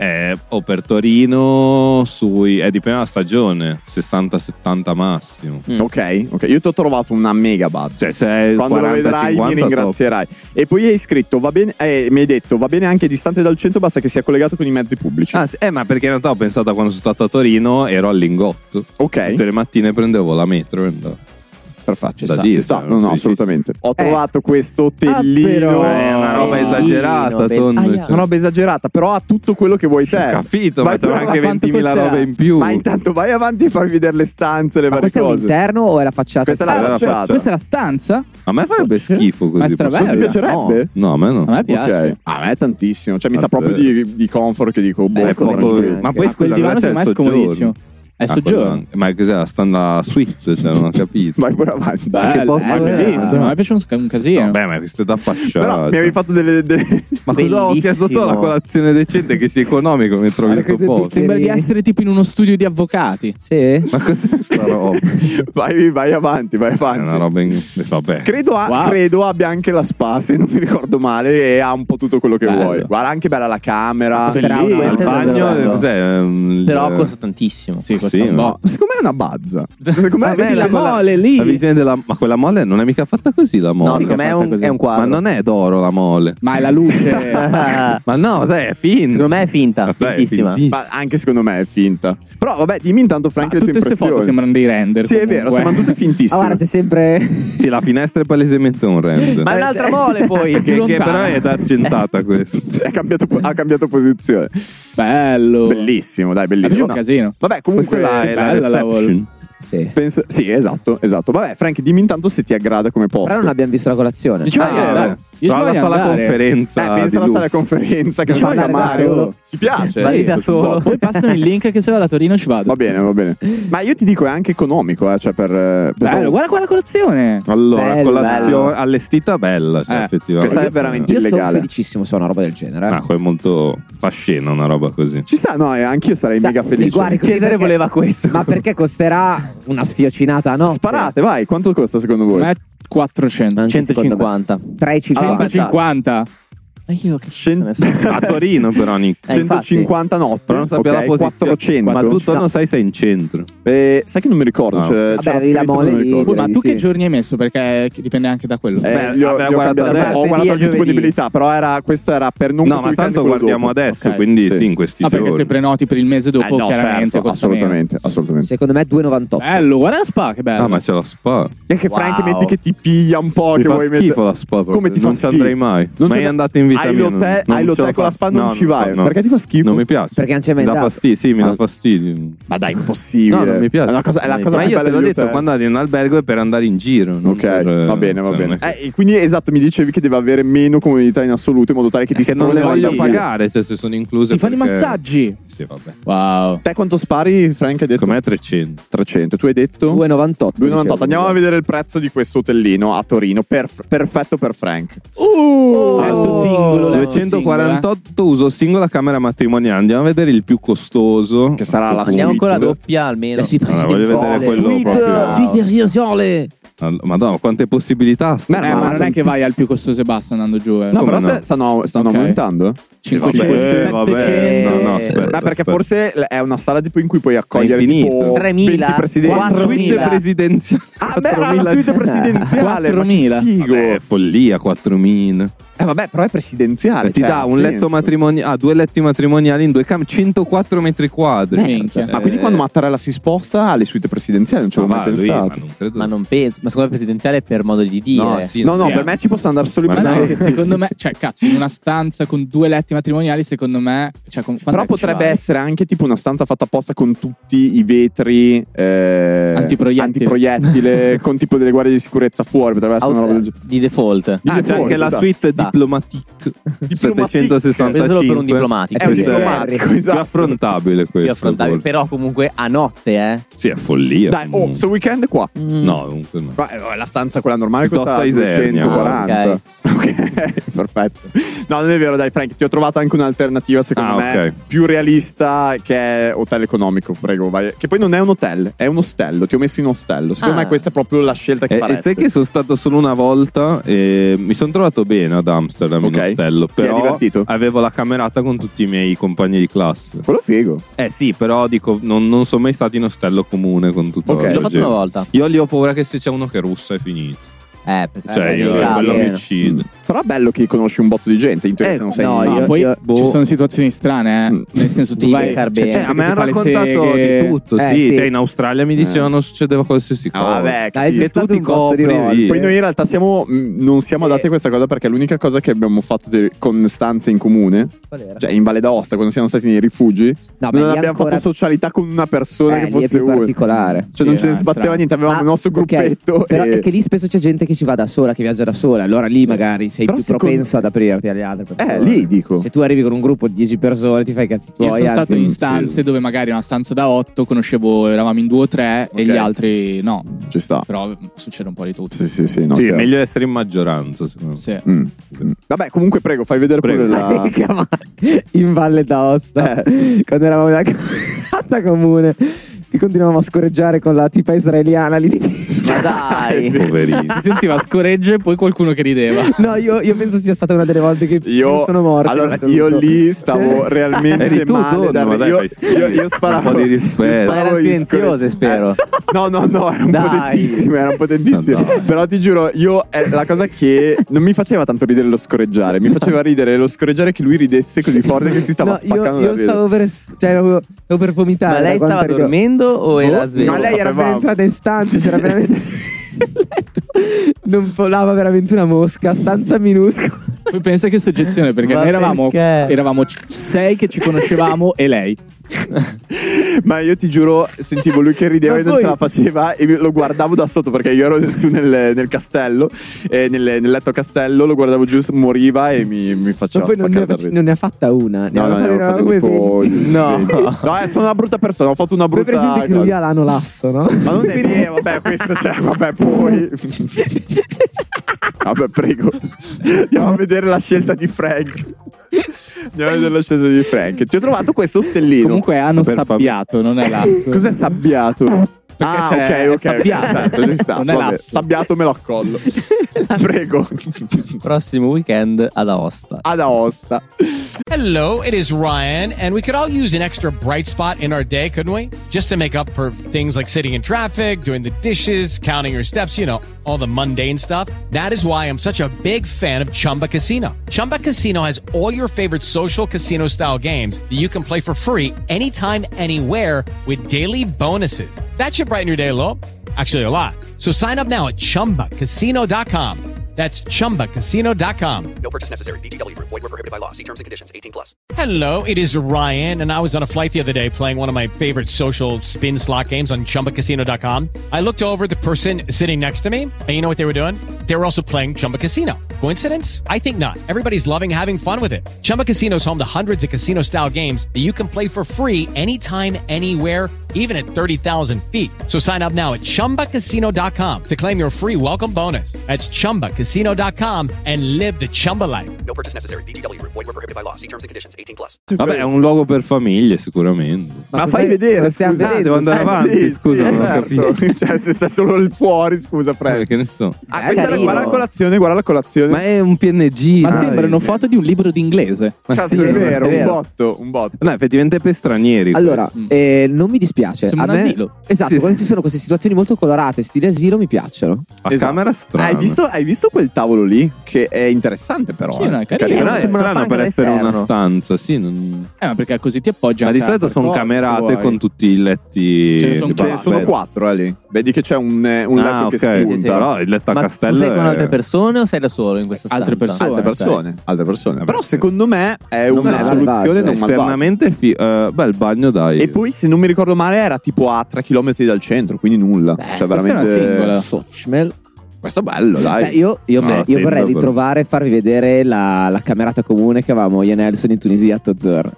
O per Torino dipende dalla stagione, 60-70 massimo. Ok. Io ti ho trovato una mega bad. Cioè, se è Quando 40, lo vedrai 50, mi ringrazierai. E poi hai scritto, va bene, mi hai detto, va bene anche distante dal centro, basta che sia collegato con i mezzi pubblici. Ah, sì, ma perché in realtà ho pensato a quando sono stato a Torino, ero al Lingotto. Ok. Tutte le mattine prendevo la metro e andavo. Perfetto. Da Ci dire, sta. cioè, No, sì, assolutamente. Ho trovato questo però. hotellino. È una roba bellino, esagerata, Tondo. Aia. Una roba esagerata, però ha tutto quello che vuoi te. Capito, Vai ma c'erano però- anche quanto 20.000 costerà? robe in più. Ma intanto vai avanti a farvi vedere le stanze, le Ma varie questo è un cose. interno o è la facciata? Questa è la Era facciata. facciata. Questa è la stanza? A me farebbe schifo così. Ma è posso strabello. Non ti dire. piacerebbe? No, a me no. A me piace. Ok. A me tantissimo. Cioè, mi sa Pazzesco. proprio di comfort che dico, boh, È sto poco- tranquillo. ma poi Ma quel scusa, divano cosa c'è secondo me è il soggiorno? scomodissimo. È soggiorno. Ma cos'è la standa suite? Cioè, non ho capito. Vai pure avanti. Bello, posto è è? bellissimo. A me piace un casino. Beh, ma questo è da fascia. Però mi avevi fatto delle Ma cosa ho chiesto solo la colazione decente che sia economico mi trovi Guarda sto che posto. Sembra di essere tipo in uno studio di avvocati. Sì. Ma cos'è sta roba? vai avanti, vai È avanti. una roba in... vabbè. Credo abbia anche la spa, se non mi ricordo male, e ha un po' tutto quello che Bello. vuoi. Guarda, anche bella la camera. Costerà Bellissimo. Il Questo è bagno bello. cos'è? Però costa tantissimo. Sì, questo sì, è un no. botto. Secondo me è una bazza. Secondo me Vedi la quella- mole lì. La visione della... Ma quella mole non è mica fatta così la mole. No, sì, secondo me che è fatta così. è un Ma quadro. non è d'oro la mole. Ma è la luce. Ma no, dai, è finta. Secondo me è finta, Ma dai, è fintissima. fintissima. Ma anche secondo me è finta. Però vabbè, dimmi intanto Frank le tue Tutte queste impressioni. foto sembrano dei render. Sì, è comunque. vero, sembrano tutte Ah, fintissime. guarda, c'è sempre. Sì, la finestra è palesemente un render. Ma è un'altra mole poi. che lontana. però è argentata questa. Ha cambiato posizione. Bello. Bellissimo, dai, Mi piace bellissimo. un casino. Vabbè, comunque Questa è la bella la reception. Sì. Sì, esatto. Vabbè, Frank, dimmi intanto se ti aggrada come posto. Però non abbiamo visto la colazione. Però la sala conferenza. Pensa alla sala conferenza che fa Mario. Ti piace? Vai da solo. Poi passami il link che se vado a Torino ci vado. Va bene. Ma io ti dico è anche economico, cioè per bello, guarda qua la colazione. Allora, Bello, colazione allestita bella, cioè, effettivamente. Questa è veramente Io illegale. sono felicissimo se ho una roba del genere. Ah, è molto fascina una roba così. Ci sta, no, anch'io sarei mega felice. Guardi, Cesare voleva questo. Ma perché costerà una sfiocinata, no? Sparate, vai, quanto costa secondo voi? 400. 150. 3,50. 150. Ma io che cazzo ne so. A Torino però, Nick. 150 notte. Però non sapeva la posizione. 400. Ma tu non sai se è in centro. Sai che non mi ricordo. No. C'era Vabbè, la mole lì. Ma tu che giorni hai messo? Perché dipende anche da quello. Ho guardato la disponibilità, però questo era per non No, ma tanto guardiamo adesso, Ok. quindi sì, in questi giorni. Perché se prenoti per il mese dopo, no, chiaramente certo, costa meno. assolutamente. Secondo me 2,98. Bello, guarda la spa, che bello. Ah, ma c'è la spa. E che Frank metti che ti piglia un po'. Mi che fa vuoi schifo mettere- la spa proprio. Come ti fa Non ci schifo? andrei mai. Non Mai c'è- andato in vita Hai mia. l'hotel Non ce con la la fa- spa, non no, ci vai. no. Perché ti fa schifo? Non mi piace. Perché non c'è Mi dà mai fastidio, sì, mi dà fastidio. Ma dai, impossibile. No, non mi piace. È la cosa Ma più io bella te l'ho degli detto, hotel. quando vado in albergo è per andare in giro. non Ok, per- va bene. non è che- E quindi esatto, mi dicevi che deve avere meno comodità in assoluto in modo tale che ti Che non le spolveri. voglio pagare se sono incluse. Ti fanno i perché- massaggi. Sì, vabbè. Wow. Te quanto spari, Frank? Hai detto? Secondo me è 300. 300. Tu hai detto? 2,98. 2,98. Andiamo a vedere il prezzo di questo hotellino a Torino. Perfetto per Frank. Letto singolo, letto 248 uso singola camera matrimoniale. Andiamo a vedere il più costoso. Che sarà la Andiamo suite. con la doppia almeno. La suite Allora, voglio vedere presidenziale. quello proprio. Suite presidenziale. Madonna, quante possibilità. Ma non è che vai al più costoso e basta andando giù. No, Come però no? stanno Ok. aumentando. Sì, vabbè, vabbè. No, aspetta. Perché aspetta. forse è una sala tipo in cui puoi accogliere infinito. tipo 3.000, 20 presidenti. 4.000. Suite presidenziale. Ah, beh, era la suite presidenziale. 4.000. Ma che figo. Vabbè, follia, 4.000. Vabbè, però è presidenziale. Ti cioè, dà ha un letto senso. matrimoniale, 2 letti matrimoniali in 2 camere, 104 metri quadri. Minchia. Ah, quindi quando Mattarella si sposta ha le suite presidenziali, non ci avevo mai pensato. Ma non credo. Ma non penso. Ma secondo me presidenziale è per modo di dire. No, sì, No, sì. per me ci possono andare solo i Ma Ma no, presidenti. che secondo me, cioè, cazzo, in una stanza con 2 letti matrimoniali, secondo me. Cioè, Però quant'è che potrebbe ci vale? essere anche tipo una stanza fatta apposta con tutti i vetri antiproiettile con tipo delle guardie di sicurezza fuori. Potrebbe essere una roba del genere. Di default. Di Ah, c'è default, anche la esatto. suite Sta. Diplomatique Diplomatique. 765. Solo per un diplomatico. È un Sì. diplomatico, Più esatto. affrontabile questo. Più affrontabile. forse. Però comunque a notte, Sì, è follia. Dai, comunque. sto weekend qua. No, comunque no. Ma, la stanza quella normale Piuttosto costa a Isernia. 240. Ok, perfetto. No, non è vero, dai, Frank, ti ho trovato anche un'alternativa, secondo me, ok. più realista, che è hotel economico. Prego, vai. Che poi non è un hotel, è un ostello. Ti ho messo in ostello. Secondo me questa è proprio la scelta che E faresti. sai che sono stato solo una volta e mi sono trovato bene ad Amsterdam in Ok. ostello. Ti è Però divertito? avevo la camerata con tutti i miei compagni di classe. Quello figo. Sì, però dico, non sono mai stato in ostello comune con tutta Ok. la L'ho fatto gente. una volta. Io lì ho paura che se c'è uno che russa è finito. Perché Cioè, io sì, quello mi bene. uccide. Però è bello che conosci un botto di gente. In teoria, se non sei no, No, io- poi io- ci sono situazioni strane, Nel senso, tu Di vai. cercare c'è bene. gente A me che hanno fa le raccontato seghe. di tutto. Eh, Sì, sì. cioè, in Australia mi dicevano succedeva qualsiasi cosa. vabbè, Dai, che sei Se tu stato ti un botto di copri volte. lì. Poi noi in realtà non siamo adatti a questa cosa perché l'unica cosa che abbiamo fatto con stanze in comune, Qual era? cioè in Valle d'Aosta, quando siamo stati nei rifugi, No, beh, non lì abbiamo ancora- fatto socialità con una persona che lì è fosse più una. particolare. Cioè non Sì, ce ne no, è sbatteva strano. niente, avevamo il nostro ok, gruppetto. Però e... è che lì spesso c'è gente che ci va da sola, che viaggia da sola. Allora lì magari sei Però più secondo- propenso ad aprirti agli altri. persone. lì dico. Se tu arrivi con un gruppo di 10 persone, ti fai i cazzi tuoi. Io sono stato anzi, in stanze dove magari una stanza da 8 eravamo in 2 o 3 e Ok. gli altri no. Ci sta. Però succede un po' di tutto. Sì, no, Sì, è chiaro. meglio essere in maggioranza, secondo me. Sì. Vabbè, comunque prego, fai vedere Prego. pure la... in Valle d'Aosta, quando eravamo nella casa comune, che continuavamo a scorreggiare con la tipa israeliana lì di... Ma dai. Poverino. Si sentiva scoregge e poi qualcuno che rideva. No, io penso sia stata una delle volte che Io, sono morto. allora, io lì stavo realmente Eri tu, male. Tonno, ma dai, io, fai schifo. io sparavo. Un po' di io rispetto. sparavo Erano gli silenziose, spero. No, era un Dai. potentissimo. Però ti giuro, la cosa che non mi faceva tanto ridere lo scorreggiare, mi faceva ridere lo scorreggiare che lui ridesse così forte che si stava No, spaccando io da ridere. stavo per stavo per vomitare. Ma lei da quanto stava ero- dormendo o era sveglia? Ma lei era sapevamo. appena entrata in stanza, si era appena messa nel letto. Non volava veramente una mosca, stanza minuscola. Poi pensa che soggezione, perché Ma noi eravamo perché? 6 che ci conoscevamo e lei. Ma io ti giuro, sentivo lui che rideva e non ce la faceva e lo guardavo da sotto perché io ero su nel castello, nel letto castello, lo guardavo giù, moriva e mi faceva Ma poi non ne ha fatta una. No, sono una brutta persona, ho fatto una brutta. Voi presente che lui ha l'ano lasso, no? Ma non è vero, vabbè, questo vabbè, poi. Vabbè, prego. Andiamo a vedere la scelta di Frank. Ti ho trovato questo stellino. Comunque hanno sabbiato, non è lasso. Cos'è sabbiato? Ok. Sabbiato. Non è lasso. Sabbiato me lo accollo. Prego. Prossimo weekend ad Aosta. Hello, it is Ryan, and we could all use an extra bright spot in our day, couldn't we? Just to make up for things like sitting in traffic, doing the dishes, counting your steps, all the mundane stuff. That is why I'm such a big fan of Chumba Casino. Chumba Casino has all your favorite social casino-style games that you can play for free anytime, anywhere with daily bonuses. That should brighten your day a little. Actually, a lot. So sign up now at ChumbaCasino.com. That's ChumbaCasino.com. No purchase necessary. VGW Group. Void where prohibited by law. See terms and conditions. 18+. Hello, it is Ryan, and I was on a flight the other day playing one of my favorite social spin slot games on ChumbaCasino.com. I looked over at the person sitting next to me, and you know what they were doing? They were also playing Chumba Casino. Coincidence? I think not. Everybody's loving having fun with it. Chumba Casino is home to hundreds of casino-style games that you can play for free anytime, anywhere, even at 30,000 feet. So sign up now at ChumbaCasino.com to claim your free welcome bonus. That's ChumbaCasino.com and live the Chumba life. No purchase necessary. VGW Group. Void where prohibited by law. See terms and conditions. 18+. Vabbè, è un luogo per famiglie sicuramente. Ma fai vedere, stiamo vedendo. Devo andare avanti, scusa, non ho capito. Cioè, se c'è solo il fuori, scusa, Frank. Che ne so. Guarda la colazione. Ma è un PNG. Ma sembrano foto di un libro d'inglese. Cazzo, è vero, un botto. No, effettivamente è per stranieri. Allora, non mi dispiace. Sembra un asilo. Esatto, quando ci sono queste situazioni molto colorate, stile asilo, mi piacciono. A camera strana. Hai visto quel tavolo lì? Che è interessante, però. Sì, no, è carino. Però è strano per essere una stanza, sì. Ma perché così ti appoggia. Ma di solito sono camerate con tutti i letti. Ce ne sono 4 lì. Vedi che c'è un letto che spunta. Sì. Però il letto a castello. Ma sei con altre persone o sei da solo in questa stanza? Altre persone. Però secondo me è una soluzione non malvagia. Esternamente il bagno dai. E poi, se non mi ricordo male, era tipo a 3 km dal centro, quindi nulla. Cioè veramente Sochmel. Questo è bello, dai. Io vorrei ritrovare e farvi vedere la camerata comune che avevamo io e Nelson in Tunisia a Tozor.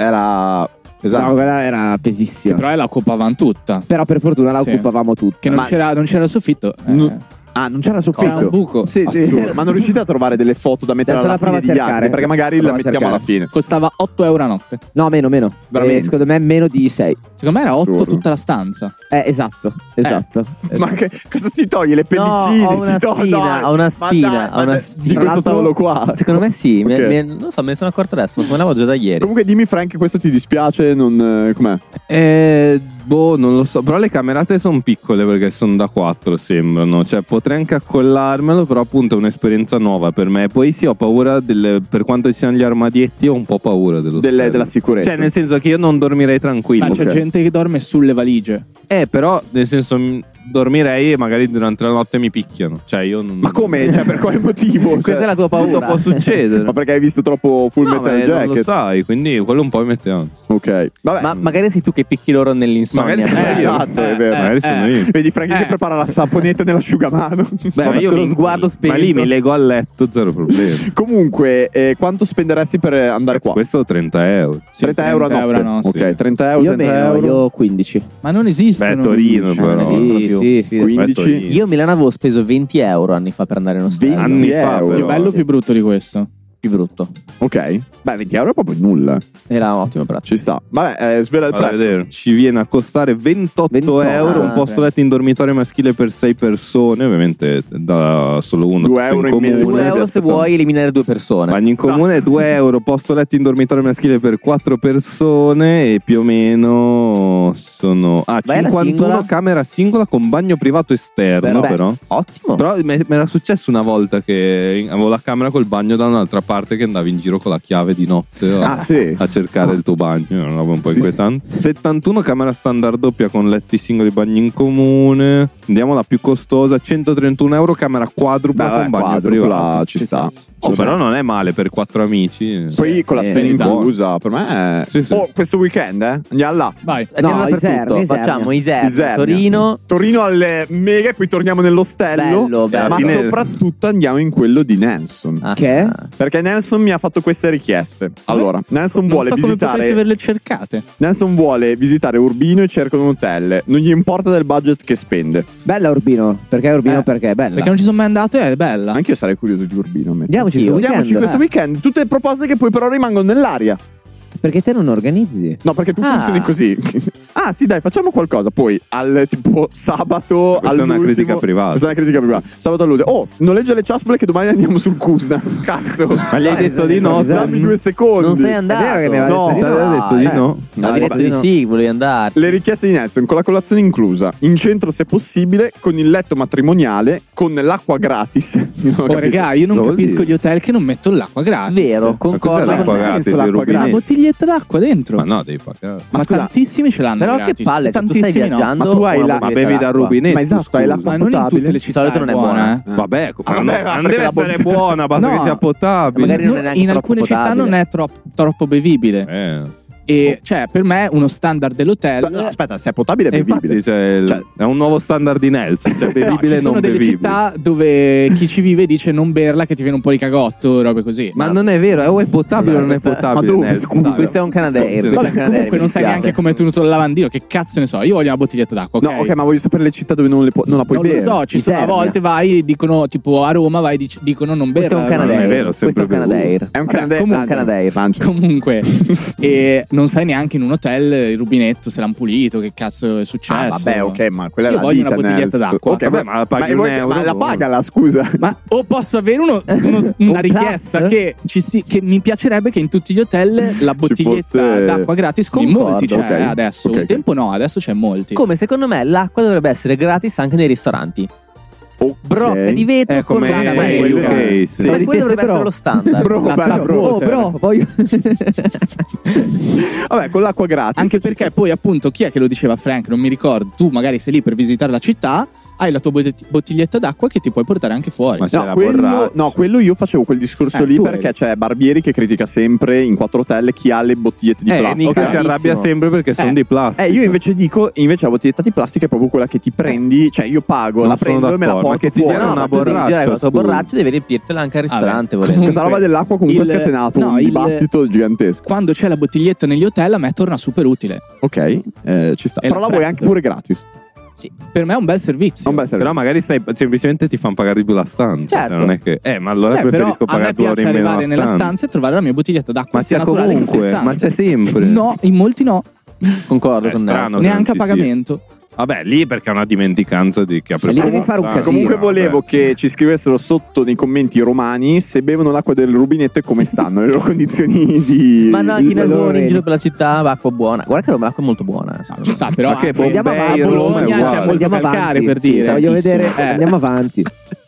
Era pesante. No, quella era pesissima. Però la occupavamo tutta. Però per fortuna la occupavamo tutta. Che non c'era il soffitto. Non c'era soffitto? C'era un buco. Sì. Ma non riuscite a trovare delle foto da mettere alla fine di Iacche? Perché magari la mettiamo alla fine. Costava 8 euro a notte. No, meno. Secondo me meno di 6. Secondo me era 8 tutta la stanza. Esatto. Ma cosa ti toglie? Le pellicine? No, ho una spina. Di questo tavolo qua. Secondo me sì. Non so, me ne sono accorto adesso. Ma me l'avevo già da ieri. Comunque dimmi, Frank, questo ti dispiace? Com'è? Non lo so. Però le camerate sono piccole perché sono da 4, sembrano. Cioè potrei anche accollarmelo, però appunto è un'esperienza nuova per me. Poi sì, ho paura per quanto ci siano gli armadietti, ho un po' paura della sicurezza. Cioè nel senso che io non dormirei tranquillo. Ma c'è gente che dorme sulle valigie. Però nel senso dormirei e magari durante la notte mi picchiano. Cioè io non... Ma come? Cioè per quale motivo? Questa è la tua paura. Può succedere. Ma perché hai visto troppo Full Metal Jacket? Non lo sai, quindi quello un po' mi mette ansia. Ok. Vabbè. Ma magari sei tu che picchi loro nell'insonnia. Magari esatto, è vero. Magari sono io. Vedi Frank che prepara la saponetta nell'asciugamano. Ma io con lo sguardo spento. Ma lì mi lego al letto, zero problemi. Comunque, quanto spenderesti per andare qua? Questo 30 euro. 30 euro a notte. Ok, 30 euro. Io meno, io 15. Ma non esistono. Beh, Torino però. Sì. 15. Io a Milano avevo speso 20 euro anni fa per andare in ostello. Anni fa, Più bello o più brutto di questo? Più brutto. Ok. Beh, 20 euro è proprio nulla. Era un ottimo prezzo. Ci sta. Vabbè, svela il prezzo. Ci viene a costare 28 euro un posto letto in dormitorio maschile per 6 persone. Ovviamente da solo uno. 2 euro in meno. 2 euro se vuoi eliminare 2 persone. Bagno in comune, 2 euro. Posto letto in dormitorio maschile per 4 persone. E più o meno sono 51 camera singola con bagno privato esterno. Però ottimo. Però mi era successo una volta che avevo la camera col bagno da un'altra parte. parte che andavi in giro con la chiave di notte a cercare il tuo bagno, una roba un po' inquietante. 71 camera standard doppia con letti singoli, bagni in comune. Andiamo alla più costosa, 131 euro, camera quadrupla con bagno privato. Ci sta. Però non è male per 4 amici. Poi colazione inclusa, per me è... questo weekend, andiamo là. Vai. Andiamo dappertutto. Facciamo Isernia, Torino alle Mega e poi torniamo nell'ostello. Ma soprattutto andiamo in quello di Nelson. Che? Perché Nelson mi ha fatto queste richieste. Allora, Nelson vuole come visitare... potresti averle cercate. Nelson vuole visitare Urbino e cerca un hotel. Non gli importa del budget che spende. Bella Urbino. Perché Urbino? Perché è bella. Perché non ci sono mai andato e è bella. Anche io sarei curioso di Urbino. Andiamoci questo weekend. Tutte proposte che poi però rimangono nell'aria. Perché te non organizzi? No, perché tu funzioni così. Sì, dai, facciamo qualcosa. Poi al tipo sabato. Questa è una critica privata. Sabato all'ultimo. Noleggia le ciaspole che domani andiamo sul Cusna. Cazzo. Ma gli hai detto di no? Dammi 2 secondi. Non sei andato. È vero che mi aveva detto di no. Ha detto di sì, volevi andare. Le richieste di Nelson con la colazione inclusa, in centro se possibile, con il letto matrimoniale, con l'acqua gratis. Raga, io non capisco gli hotel che non mettono l'acqua gratis. Vero, concordo. L'acqua gratis, una bottiglietta d'acqua dentro. Ma no, devi pagare. Ma tantissimi ce l'hanno. Però gratis. che palle, se tu stai Tantissimi no. viaggiando, Ma tu hai ma bevi da rubinetto. Ma esatto, hai l'acqua Ma non in tutte potabile. le città solito non è buona. Vabbè, non perché deve essere buona, basta che sia potabile. Magari non è neanche in troppo alcune città potabile. non è troppo bevibile. E cioè, per me uno standard dell'hotel. No, aspetta, se è potabile è bevibile. Infatti, è un nuovo standard di Nelson. Cioè, bevibile e non bevibile. Ci sono delle città dove chi ci vive dice non berla che ti viene un po' di cagotto, robe così. Ma non è vero, o è potabile o non è potabile. Ma dove, scusa? Questo è un Canadair. Comunque non sai neanche come è tenuto il lavandino. Che cazzo ne so? Io voglio una bottiglietta d'acqua. No, ok, ma voglio sapere le città dove non la puoi bere. Non lo so, ci sono a volte vai, dicono tipo a Roma vai, dicono non berla. Questo è un Canadair. Non è vero, questo è un Canadair. È un Canadair. Comunque, e non sai neanche in un hotel il rubinetto se l'hanno pulito, che cazzo è successo. Vabbè, ok, ma quella è io la voglio vita, una bottiglietta d'acqua. Ok, vabbè, ma la paghi ma un euro. Ma la pagala, scusa. Ma o posso avere una richiesta che mi piacerebbe che in tutti gli hotel la bottiglietta d'acqua gratis, quindi molti c'è adesso. Un tempo no, adesso c'è molti. Come secondo me l'acqua dovrebbe essere gratis anche nei ristoranti. Brocche di vetro con l'acqua. Quello dovrebbe essere lo standard. Bro, voglio... Vabbè, con l'acqua gratis. Anche perché poi appunto chi è che lo diceva, Frank? Non mi ricordo. Tu magari sei lì per visitare la città, hai la tua bottiglietta d'acqua che ti puoi portare anche fuori. Ma quello io facevo quel discorso lì perché c'è Barbieri che critica sempre in 4 hotel chi ha le bottigliette di plastica. Nick si arrabbia sempre perché sono di plastica. Io invece dico, la bottiglietta di plastica è proprio quella che ti prendi, cioè io pago, la prendo e me la porto che ti fuori. viene una borraccia. La tua borraccia devi riempirtela anche al ristorante. Questa roba dell'acqua comunque ha scatenato un dibattito gigantesco. Quando c'è la bottiglietta negli hotel a me torna super utile. Ok, ci sta. Però la vuoi anche pure gratis. Sì. Per me è un bel servizio. Però magari semplicemente ti fanno pagare di più la stanza. Certo. Non è che ma allora preferisco pagare 2 ore in meno. arrivare nella stanza e trovare la mia bottiglietta d'acqua. Ma sia comunque, ma c'è sempre. No, in molti no. Concordo con strano. Neanche a pagamento. Vabbè, lì perché è una dimenticanza di che ha preparato. Devi fare un casino. Comunque volevo che ci scrivessero sotto nei commenti i romani se bevono l'acqua del rubinetto e come stanno le loro condizioni di... Ma no, anche in giro per la città l'acqua buona. Guarda che l'acqua è molto buona. Ci sta, però ma che andiamo avanti, Bologna c'è molto calcare, per dire. Voglio vedere, andiamo avanti.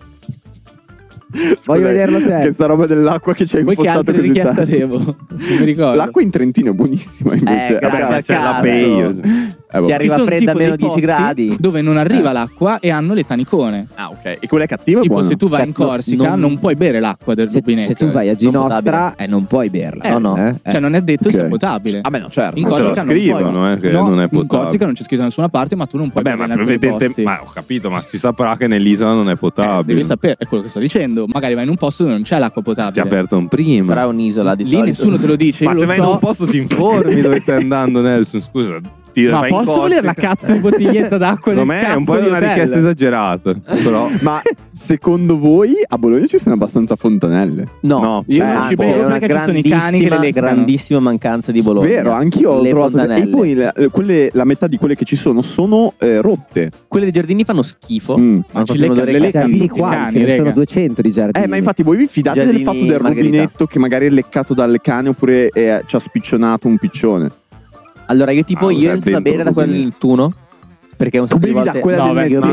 Voglio vederlo te. Che sta roba dell'acqua che ci hai infottato così richiesta tanto. Avevo? Non mi ricordo. L'acqua in Trentino è buonissima invece. Grazie c'è la Peio. Ti arriva fredda a meno 10 gradi. Dove non arriva l'acqua e hanno le tanicone. Ah, ok. E quella è cattiva? Tipo se tu vai in Corsica non puoi bere l'acqua del rubinetto. Se tu vai a Ginostra non puoi berla. No. Cioè non è detto sia potabile. Vabbè, no, certo. In Corsica non scrivono che non è potabile. In Corsica non c'è scritto da nessuna parte, ma tu non puoi bere. Vabbè, ma ho capito, ma si saprà che nell'isola non è potabile. Devi sapere, è quello che sto dicendo. Magari vai in un posto dove non c'è l'acqua potabile. Ti ha aperto un prima. Però è un'isola di lì solito. nessuno te lo dice. Ma se vai in un posto ti informi dove stai andando, Nelson. Scusa. Ma posso volere la cazzo di bottiglietta d'acqua nel cazzo? È un po' una richiesta esagerata. Però. Ma secondo voi a Bologna ci sono abbastanza fontanelle? No, io non ci bevo perché ci sono i cani che le leccano. Grandissima mancanza di Bologna. Vero, anch'io ho trovato. Fontanelle. E poi la metà di quelle che ci sono rotte. Quelle dei giardini fanno schifo. Ma ci leccano le giardini qua, ce ne sono 200 di giardini. Ma infatti voi vi fidate del fatto del rubinetto che magari è leccato dalle cane oppure ci ha spiccionato un piccione? Allora io inizio a bere da quel tuno. Perché un sacco di volte... quello sei tu.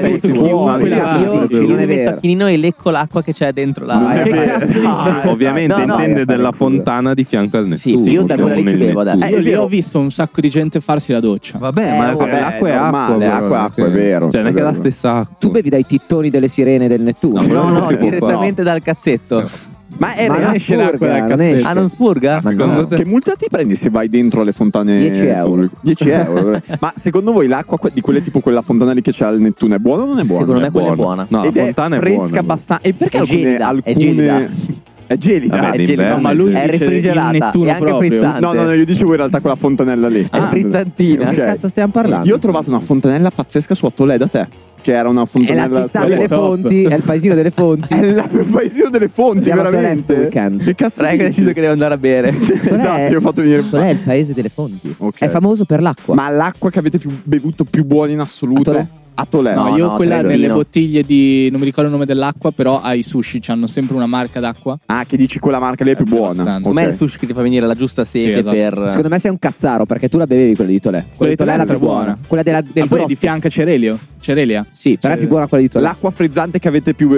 Io mi metto a chinino e lecco l'acqua che c'è dentro la... Ovviamente intende della fontana di fianco al Nettuno. Sì, io da quella lì ci bevo adesso. Io lì ho visto un sacco di gente farsi la doccia. Vabbè, ma l'acqua è acqua, è vero. Cioè, non è che è la stessa acqua. Tu bevi dai tittoni delle sirene del Nettuno? No, direttamente dal cazzetto. Ma è non esce l'acqua dal cazzetto. Non spurga? Secondo te? Che multa ti prendi se vai dentro alle fontane? 10 euro. 10 euro. Ma secondo voi l'acqua di quelle tipo quella fontana lì che c'è al Nettuno è buona o non è buona? Secondo me quella è buona. No, la fontana è fresca abbastanza. E perché alcune è gelida. È gelida. Vabbè, è gelida. d'inverno. Ma lui è dice refrigerata il Nettuno e anche proprio. frizzante. No, io dicevo in realtà quella fontanella lì. È frizzantina. Ok. Che cazzo stiamo parlando? Io ho trovato una fontanella pazzesca su Tolè da te. Che era una È fontanella. la città delle fonti, è il paesino delle fonti. È il paesino delle fonti, Abbiamo veramente. weekend. Che cazzo? Raga, ho deciso che devo andare a bere. Esatto, io ho fatto venire. Qual è il paese delle fonti? Ok. È famoso per l'acqua. Ma l'acqua che avete bevuto più buona in assoluto? A Tolè. No, io quella Trentino. nelle bottiglie di... non mi ricordo il nome dell'acqua, però ai sushi c'hanno sempre una marca d'acqua. Ah, che dici quella marca lì è più buona. Secondo me è il sushi che ti fa venire la giusta sete esatto. per... Secondo me sei un cazzaro perché tu la bevevi quella di Tolè. Quella di Tolè è la è più buona. buona. Quella del Ma poi è grotto. di fianco a Cerelia. Sì, però è più buona quella di Tolè. L'acqua frizzante che avete più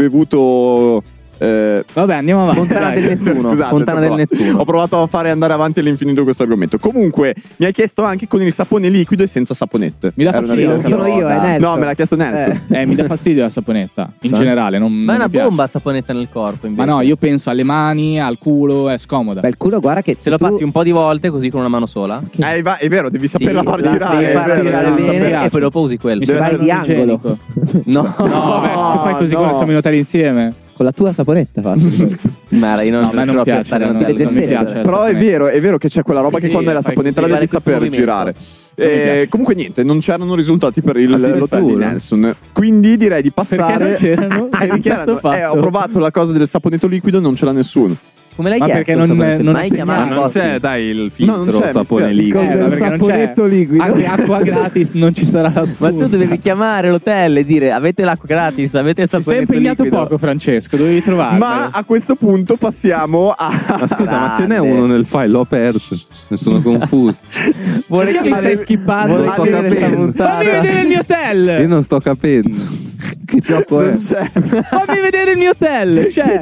bevuto. Vabbè, andiamo avanti. Fontana del Nettuno. Scusate, Fontana del Nettuno. Ho provato a fare andare avanti all'infinito questo argomento. Comunque, mi hai chiesto anche con il sapone liquido e senza saponette. Mi dà Era una fastidio. richiesta. Sono io, Nelson. No, me l'ha chiesto Nelson. Mi dà fastidio la saponetta. In generale, non Ma è una mi piace. bomba saponetta nel corpo invece. Ma no, io penso alle mani, al culo, è scomoda. Beh, il culo, guarda che Se lo passi un po' di volte così con una mano sola. È vero, devi saperla far la girare. devi far è vero, girare no, bene piace. e poi dopo usi quello. Mi Deve sembra essere di angolo. igienico. No, No, beh, se tu fai così quando siamo in hotel insieme. con la tua saponetta faccio. Ma io non No, a me non riuscirò più a piace, stare non in hotel. mi piace. Però è vero che c'è quella roba Sì, che sì, quando è la fai saponetta la così, devi fare questo saper movimento. girare. Comunque niente, non c'erano risultati per l'hotel di Addirittura. Nelson. Quindi direi di passare. Perché non c'erano? Che richiesto ho fatto? Ho provato la cosa del saponetto liquido, non ce l'ha nessuno. Come l'hai Ma chiesto? perché non hai è chiamato? non c'è, dai, il No, filtro non c'è, sapone mi liquido. spiace. perché non saponetto c'è. liquido. Anche acqua gratis non ci sarà la spugna. Ma tu dovevi chiamare l'hotel e dire avete l'acqua gratis, avete il Ti sei saponetto impegnato liquido. poco, Francesco, dovevi trovarlo. Ma a questo punto passiamo a. Ma scusa, ma ce n'è uno nel file, l'ho perso. Ne sono confuso. Vuole Perché mi stai skippando? Vuole chiedere sta puntata. Fammi vedere il mio Io hotel. non sto capendo. Che gioco è? Non c'è. Fammi vedere il mio hotel. Cioè,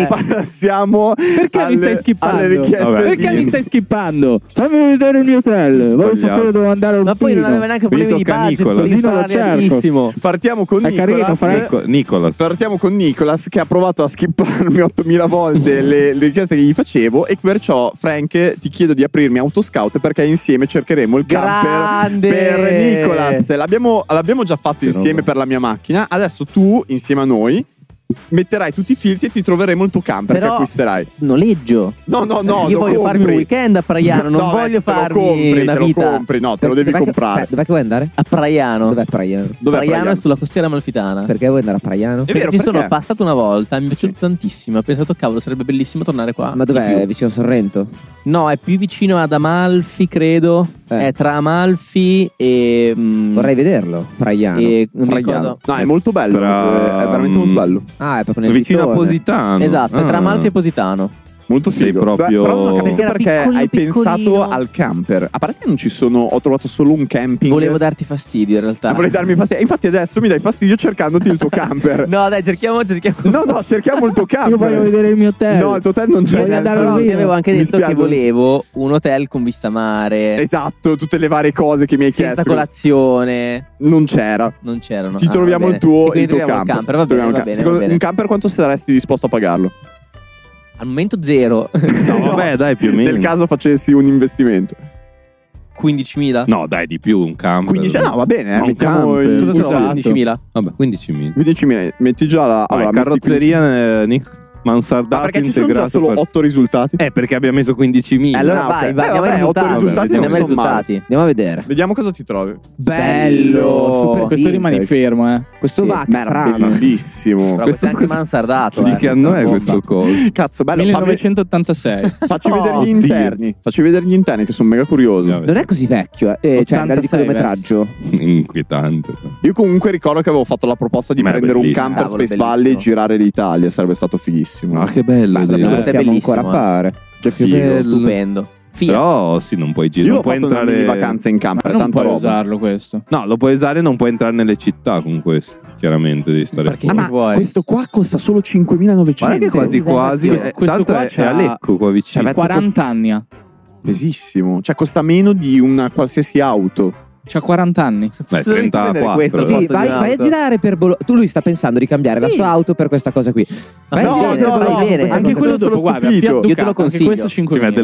Passiamo. perché mi stai skippando? Alle richieste. Vabbè. Perché mi stai skippando? Fammi vedere il mio hotel. Voglio Sbagliato. sapere dove andare. Ma poi non aveva neanche Quindi problemi di tocca a budget, Nicola. potevi Così non lo farli cerco. altissimo. Partiamo con È carino, Nicolas. Nicolas. Partiamo con Nicolas che ha provato a skipparmi 8000 volte le richieste che gli facevo e perciò Frank ti chiedo di aprirmi Autoscout perché insieme cercheremo il camper Grande! per Nicolas. L'abbiamo già fatto insieme per la mia macchina, adesso tu insieme a noi metterai tutti i filtri e ti troveremo il tuo camper che Però acquisterai. noleggio. No, Io lo voglio farmi un compri. weekend a Praiano, non No, voglio te lo farmi compri, una te lo vita compri, no, te lo devi comprare. Dov'è che vuoi andare? a Praiano. Dov'è Praiano? Dov'è Praiano Praiano? è sulla costiera amalfitana. Perché vuoi andare a Praiano? È vero, Ci sono perché? passato una volta, mi è piaciuto tantissimo. Ho pensato, cavolo, sarebbe bellissimo tornare qua. Ma dov'è? Vicino a Sorrento? No, è più vicino ad Amalfi, credo. È tra Amalfi e. Vorrei vederlo. Praiano. E non mi Praiano. ricordo. No, è molto bello, Tra- è veramente molto bello. Ah, è proprio nel Vicino a Vitone. Positano. Esatto, è tra Amalfi e Positano. Molto Sei figo. proprio- Però non ho capito Era perché piccolino, hai pensato piccolino. al camper. A parte che non ci sono, ho trovato solo un camping. Volevo darti fastidio in realtà. Volevi darmi fastidio. Infatti adesso mi dai fastidio cercandoti il tuo camper. No, dai, cerchiamo. No, cerchiamo il tuo camper. Io voglio vedere il mio hotel. No, il tuo hotel non c'è. Voglio andare Nelson. al Ti avevo anche Mi detto che spiace. volevo un hotel con vista mare. Esatto, tutte le varie cose che mi hai Senza chiesto. Non Non c'era. c'erano. Ti Ah, troviamo va il bene. tuo, E quindi il tuo troviamo il camper. Va bene, Troviamo va il bene, Secondo- va bene. Un camper quanto saresti disposto a pagarlo? Al momento zero. No, vabbè, dai, più o meno. Nel caso facessi un investimento. 15.000? No, dai, di più, un camper. 15, no, va bene, Ma un mettiamo camper. il- Cosa trovo? Esatto. 15.000? Vabbè, 15.000. 15.000, metti già la Allora, metti carrozzeria mansardato Ma perché ci sono già integrato solo per- 8 risultati? Perché abbiamo messo 15.000. Allora ok. vai, andiamo ai vabbè, risultati. 8 risultati Andiamo ai non sono male. risultati. Andiamo a vedere. Vediamo cosa ti trovi. Bello, super Questo rimani fermo, Questo Sì. va Ma era frana. bellissimo. Però questo è anche mansardato. Di che anno è questo coso? Cazzo, bello. 1986. Facci vedere gli Oddio. interni. Facci vedere gli interni che sono mega curioso. Non è così vecchio, cioè a livello di 86, chilometraggio. Inquietante. Io comunque ricordo che avevo fatto la proposta di Ma è prendere un bellissimo. camper Cavolo, Space bellissimo. Valley e girare l'Italia. Sarebbe stato fighissimo. Ma che bello. Ma lo Questo è possiamo bellissimo, ancora fare. Che figo. bello. Stupendo. Fiat. Però sì, non puoi girare. Io Non l'ho puoi fatto entrare. in vacanza in camper, non tanta puoi roba. usarlo questo. No, lo puoi usare, non puoi entrare nelle città con questo. Chiaramente devi stare Perché fuori. ci vuoi? Questo qua costa solo 5.900. Guarda che quasi quasi. Questo Tanto qua è c'ha- a Lecco qua vicino. Cioè, 40 anni ha. Pesissimo. Cioè, costa meno di una qualsiasi auto. C'ha 40 anni. Beh, dovresti prendere 34. questo, Sì, posto di vai a un'auto. girare per Bologna. Lui sta pensando di cambiare la Sì. sua auto per questa cosa qui. Vai a No, girare per no, Bologna no, con bene. questa Anche cosa quello qui. dopo, guarda, stupito. Fiat Io te lo Ducato, anche consiglio. questo Ci 5.000. mette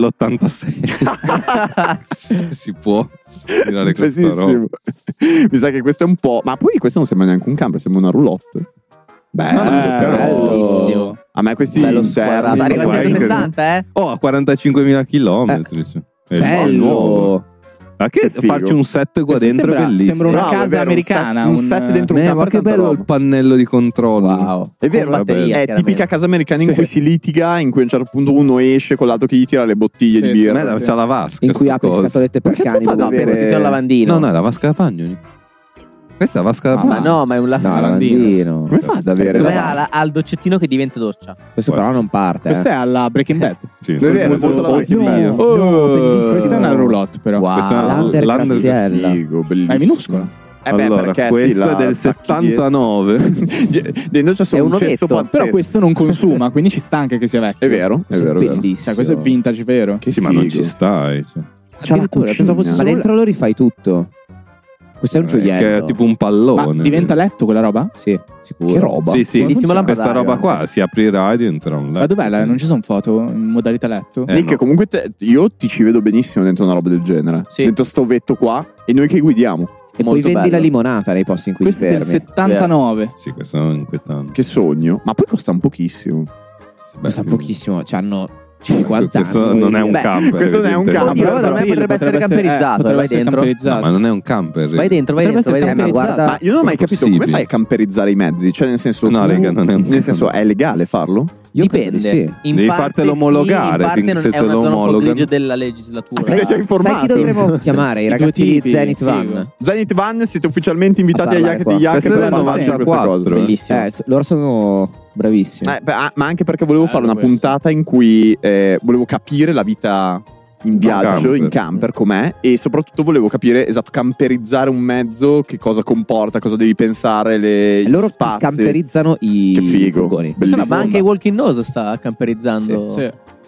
l'86. Si può girare questa roba. Pesissimo. Mi sa che questo è un po'. Ma poi questo non sembra neanche un camper, sembra una roulotte. Bello, però. bellissimo. A me questi Bello interni squadrato. sono Arriva a quasi- 160, eh? Oh, a 45.000 chilometri. Cioè. È il nuovo. Bello. Ma che Che figo. farci un set qua Questo dentro sembra- è bellissimo. sembra una Bravo, è casa vero, americana. un set dentro un camper. Ma che tanta bello roba. il pannello di controllo. Wow. È vero, Con batteria, è chiaramente. tipica casa americana in Sì. cui si litiga, in cui a un certo punto uno esce con l'altro che gli tira le bottiglie Sì, di birra. A me c'ha la vasca. In cui sta apri cosa. scatolette per Ma cazzo cani. fa da No, penso avere- che sia un lavandino. No, è la vasca da bagno. Questa è la vasca da Ma bagno. no, ma è un No, lavandino. lavandino. Come fa ad avere Secondo me la ha, vasca? ha il doccettino che diventa doccia. Questo però non parte. Questa è alla Breaking Bad. Sì, È vero, è molto la Oddio. Breaking Bad. Questa è una roulotte, però. Wow. Questa è L'under l'under- graziella. Figo, bellissimo. Ma è minuscola. Beh, Allora, perché questo sì, è del attacchi 79. Dentro c'è solo È un un cesso ovetto. pazzesco. Però questo non consuma, quindi ci sta anche che sia vecchio. È vero, è vero, è vero. Bellissimo. Cioè, questo è vintage, vero? Che Sì, ma non figo. ci stai. Cioè. C'ha la Addirittura, pensavo fosse cucina. Ma solo dentro lo rifai tutto. Questo è un gioiello. Che è tipo un pallone. Ma diventa letto quella roba? Sì, sicuro. Che roba. Sì, sì. Bellissimo Questa lampadario roba qua anche. si aprirà e diventerà un letto. Ma dov'è? Non ci sono foto in modalità letto? Eh, Nick, no. comunque io ti ci vedo benissimo dentro una roba del genere. Sì. Dentro sto vetto qua e noi che guidiamo. E poi Molto vendi bello. la limonata nei posti in cui Questo ti è del fermi. 79. Sì, questo è inquietante. Che sogno. Ma poi costa un pochissimo. Costa Beh, pochissimo. C'hanno 50 questo anni. non è un Beh, camper. questo non è un evidentemente. camper. Però secondo me potrebbe essere camperizzato. potrebbe Vai essere dentro. No, camperizzato. ma non è un camper. Vai dentro, vai Potrebbe dentro, vai essere dentro. guarda- Ma io non ho mai Come capito come possibile? fai a camperizzare i mezzi. Cioè, nel senso. No, tu- raga, non è un Nel senso, è legale farlo? Io credo Dipende. di sì. In Devi parte fartelo sì, omologare, in parte finché non se è te una lo zona un po' omologano. grigia della legislatura. Ah, sei già informato. Sai chi dovremmo chiamare? I ragazzi due di tipi, Zenith figo. Van. Zenith Van, siete ufficialmente invitati A agli parlare Hack qua. di Hack Questo è per del parlarci di queste 94. cose. Bellissimo. Loro sono bravissimi. Ma anche perché volevo fare una questo. puntata in cui volevo capire la vita in viaggio, camper. in camper com'è, e soprattutto volevo capire esatto camperizzare un mezzo, che cosa comporta, cosa devi pensare, E gli loro ti spazi. camperizzano i Che figo. furgoni. Bellissimo. Ma anche i Walking Nose sta camperizzando. Sì.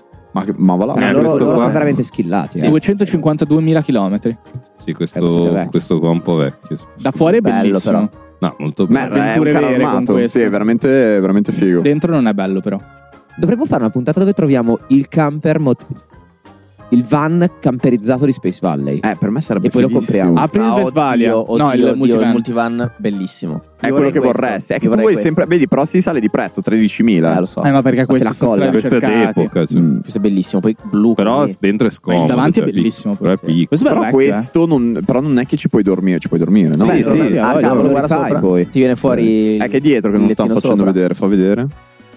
Ma va là. Ma loro questo qua- sono veramente skillati. 252.000 chilometri. Sì, questo è vecchio. questo qua è un po' vecchio. Da fuori è Bello, bellissimo. No, molto Beh, bello. è un avventure carro vere con armato. questo. Sì, è veramente, veramente figo. Dentro non è bello, però. Dovremmo fare una puntata dove troviamo il camper il van camperizzato di Space Valley. Per me sarebbe E poi lo fighissimo. compriamo. Apri il Westfalia. Oddio, No, il multivan. il multivan bellissimo. È Io quello vorrei che questo. vorresti. È che Io tu vorrei vuoi questo. sempre. Vedi, però si sale di prezzo, 13.000. Lo so. Ma perché questo la colla. Questo è d'epoca. Cioè. Questo è bellissimo. Poi blu. Però quindi- dentro è scomodo. davanti è cioè, bellissimo, Però è poi. piccolo. Questo è Però vecchio, questo però non è che ci puoi dormire, no? Sì, Beh, sì. Ah, Poi cavolo, lo guarda rifai, sopra. poi. Ti viene fuori. È che è dietro che non il stanno lettino facendo sopra. vedere. Fa vedere.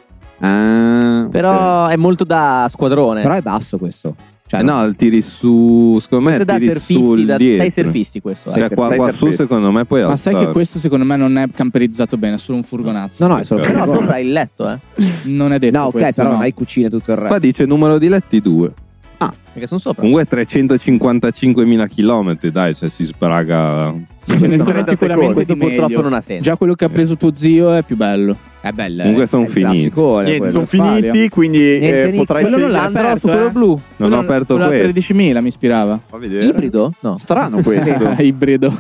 Ah, Però è molto da squadrone. Però è basso questo. Cioè, No, tiri su. Secondo me questo è da tiri surfisti, sul dietro. sei surfisti questo. Cioè, qua sei su surfista. secondo me puoi Ma alzare. sai che questo secondo me non è camperizzato bene, è solo un furgonazzo. No, è solo Però furgone. sopra il letto, Non è detto No, ok, questo, però no. non hai cucine e tutto il resto. Qua dice numero di letti 2. perché sono sopra. Comunque 355.000 chilometri, dai, cioè si spraga. Ce ne sono 30 sicuramente secondi. di meglio. Purtroppo non ha senso. Già quello che ha preso tuo zio è più bello. È bello. Comunque sono finiti. niente, sono finiti, quindi Niente, potrai quello non l'ha scegliere. aperto, su quello blu. Non ho aperto quello a questo. 13.000 mi ispirava. Fa vedere. Ibrido? No. Strano questo. Ibrido.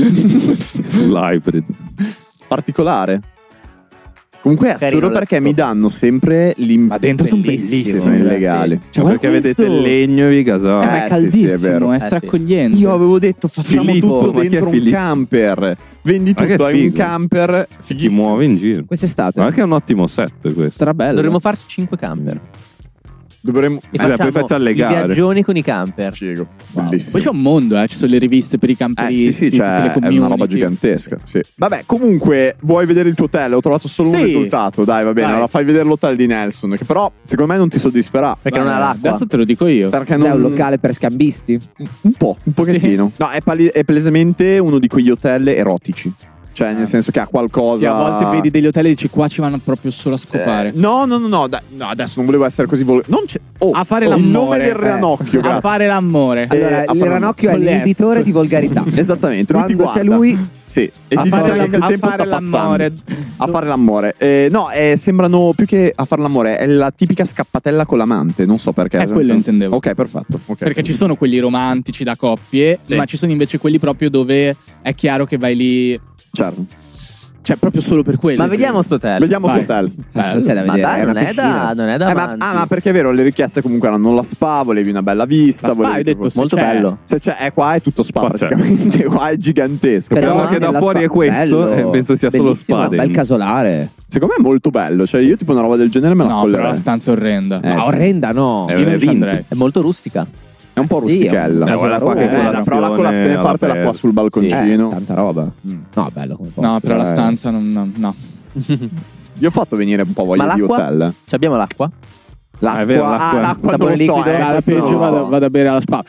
L'hybrid. Particolare. Comunque è Carino, assurdo perché sopra. mi danno sempre Ma dentro sono bellissimi. sono illegali. Cioè, Perché guarda vedete questo. il legno e vi gasate. Ma è sì, sì, è caldissimo, vero. è Eh, sì. straccogliente. Io avevo detto facciamo Filippo, tutto ma chi è dentro un Filippo? camper. Vendi Ma che tutto, hai un figo. camper. Ti fighissimo. muove in giro. Quest'estate. Ma che è un ottimo set questo. Strabello. Dovremmo farci 5 camper. Dovremmo. E Poi facciamo facciamo le i gare. viaggioni con i camper. Figo. Wow. Bellissimo. Poi c'è un mondo, ci sono le riviste per i camperisti, Sì, tutte cioè, le è community. una roba gigantesca. Sì. Vabbè, comunque, vuoi vedere il tuo hotel? Ho trovato solo un Sì. risultato. Dai, va bene. Dai. Allora fai vedere l'hotel di Nelson. Che però, secondo me, non ti soddisferà. Perché non ha l'acqua. Adesso te lo dico io. Perché Cos'è non. un locale per scambisti? Un pochettino. No, è palesemente uno di quegli hotel erotici. Cioè, nel senso che ha qualcosa. Sì, a volte vedi degli hotel e dici qua ci vanno proprio solo a scopare. No, adesso non volevo essere così non c'è. A fare l'amore. Il nome del ranocchio, a fare l'amore. Allora, il ranocchio è l'inibitore di volgarità. Esattamente. Quando c'è lui, sì, e ti dice che il tempo sta passando. A fare l'amore. No, sembrano più che a fare l'amore. È la tipica scappatella con l'amante. Non so perché. È quello intendevo. Ok, perfetto. Okay. Perché ci sono quelli romantici da coppie, ma ci sono invece quelli proprio dove è chiaro che vai lì. Certo. Cioè, proprio solo per quello. Ma vediamo sto hotel. Vediamo sto hotel. Cosa c'è da vedere? Ma dai, non è da ma perché è vero, le richieste comunque erano la spa, volevi una bella vista. Hai detto molto bello. Se c'è, qua è tutto spa praticamente. Qua è gigantesco. Però che da fuori è questo, penso sia solo spa. Un bel casolare. Secondo me è molto bello. Cioè, io tipo una roba del genere me la collerei. No, però la stanza è orrenda. Orrenda no. Io non ci andrei. È molto rustica. È un po' rustichella. Però la colazione fartela qua sul balconcino. Tanta roba. No, bello come posto. No, però la stanza no. Io ho fatto venire un po' voglia di hotel. Ci abbiamo l'acqua? L'acqua sapone liquido. La peggio vado a bere alla spa.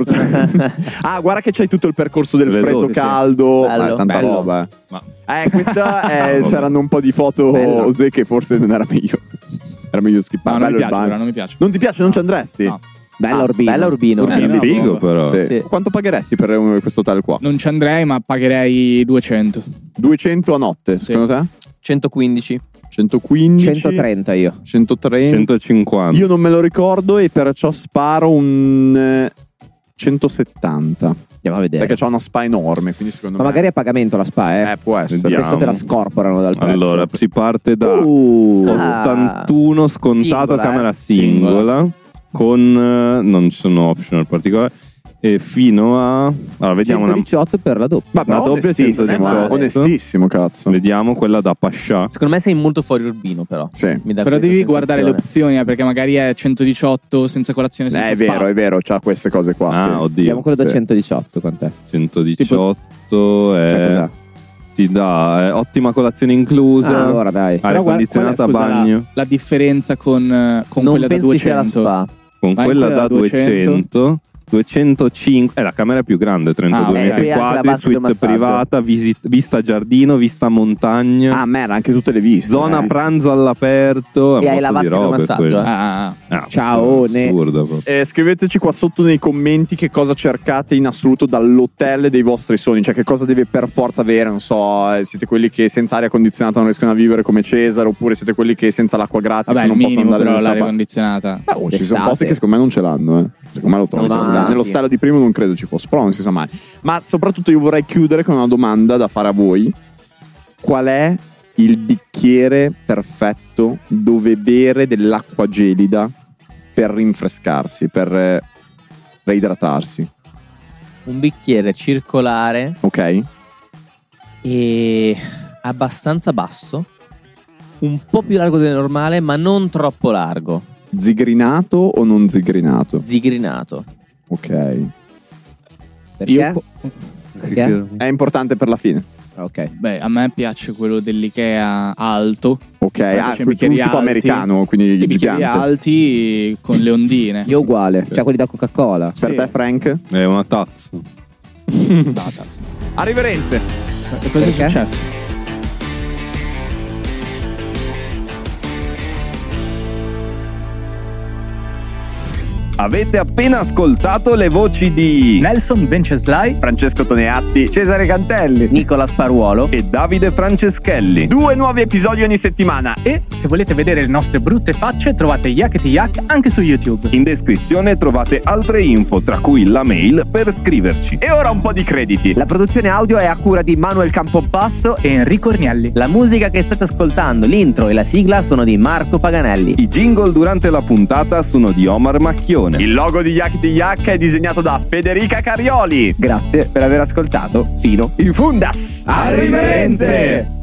Guarda che c'hai tutto il percorso del freddo caldo. Tanta roba. Questa c'erano un po' di foto che forse non era meglio. Era meglio skippare. No, non mi piace. Non ti piace? Non ci andresti? No. Bella Urbino. Figo però. Sì. Quanto pagheresti per questo hotel qua? Non ci andrei, ma pagherei 200. 200 a notte, secondo te? 115. 130 io. 150. Io non me lo ricordo e perciò sparo un 170. Andiamo a vedere. Perché c'ha una spa enorme, quindi secondo me. Ma magari è a pagamento la spa, può essere. Questo te la scorporano dal prezzo. Allora, si parte da 81 scontato camera singola. Con non ci sono optional particolari e fino a vediamo 118 per la doppia. Ma la doppia è onestissimo, cazzo. Vediamo quella da Pascià. Secondo me sei molto fuori Urbino, però. Sì. Però devi guardare le opzioni, perché magari è 118 senza colazione senza spa. È vero, c'ha queste cose qua. Oddio. Vediamo quello da 118, quant'è? 118 è ti dà ottima colazione inclusa. Allora dai. Aria condizionata, bagno. La differenza con quella da 200. Con quella da 200 205 è la camera più grande, 32 metri quadri, suite privata, vista giardino, vista montagna. Merda, anche tutte le viste. Zona pranzo all'aperto. E hai la vasca da massaggio. Ciao. Scriveteci qua sotto nei commenti che cosa cercate in assoluto dall'hotel dei vostri sogni, cioè che cosa deve per forza avere. Non so, siete quelli che senza aria condizionata non riescono a vivere come Cesare, oppure siete quelli che senza l'acqua gratis non possono andare però l'aria condizionata. Ci sono posti che secondo me non ce l'hanno, secondo me lo trovo. Nello stile di primo non credo ci fosse, però non si sa mai. Ma soprattutto io vorrei chiudere con una domanda da fare a voi. Qual è il bicchiere perfetto dove bere dell'acqua gelida per rinfrescarsi, per reidratarsi? Un bicchiere circolare. Ok. E abbastanza basso, un po' più largo del normale, ma non troppo largo. Zigrinato o non zigrinato? Zigrinato. Ok. Perché? È importante per la fine. Ok. Beh, a me piace quello dell'Ikea alto. Ok, tipo americano, quindi i bicchieri alti con le ondine. Io uguale, cioè quelli da Coca-Cola. Per te, Frank? È una tazza. Arriverenze. Cosa è successo? Avete appena ascoltato le voci di Nelson Venceslai, Francesco Toneatti, Cesare Cantelli, Nicola Sparuolo e Davide Franceschelli. 2 nuovi episodi ogni settimana. E se volete vedere le nostre brutte facce trovate Yakety Yak anche su YouTube. In descrizione trovate altre info, tra cui la mail per scriverci. E ora un po' di crediti. La produzione audio è a cura di Manuel Campobasso e Enrico Ornielli. La musica che state ascoltando, l'intro e la sigla sono di Marco Paganelli. I jingle durante la puntata sono di Omar Macchione. Il logo di Yakety Yak è disegnato da Federica Carioli. Grazie per aver ascoltato fino in fundas. Arriverenze!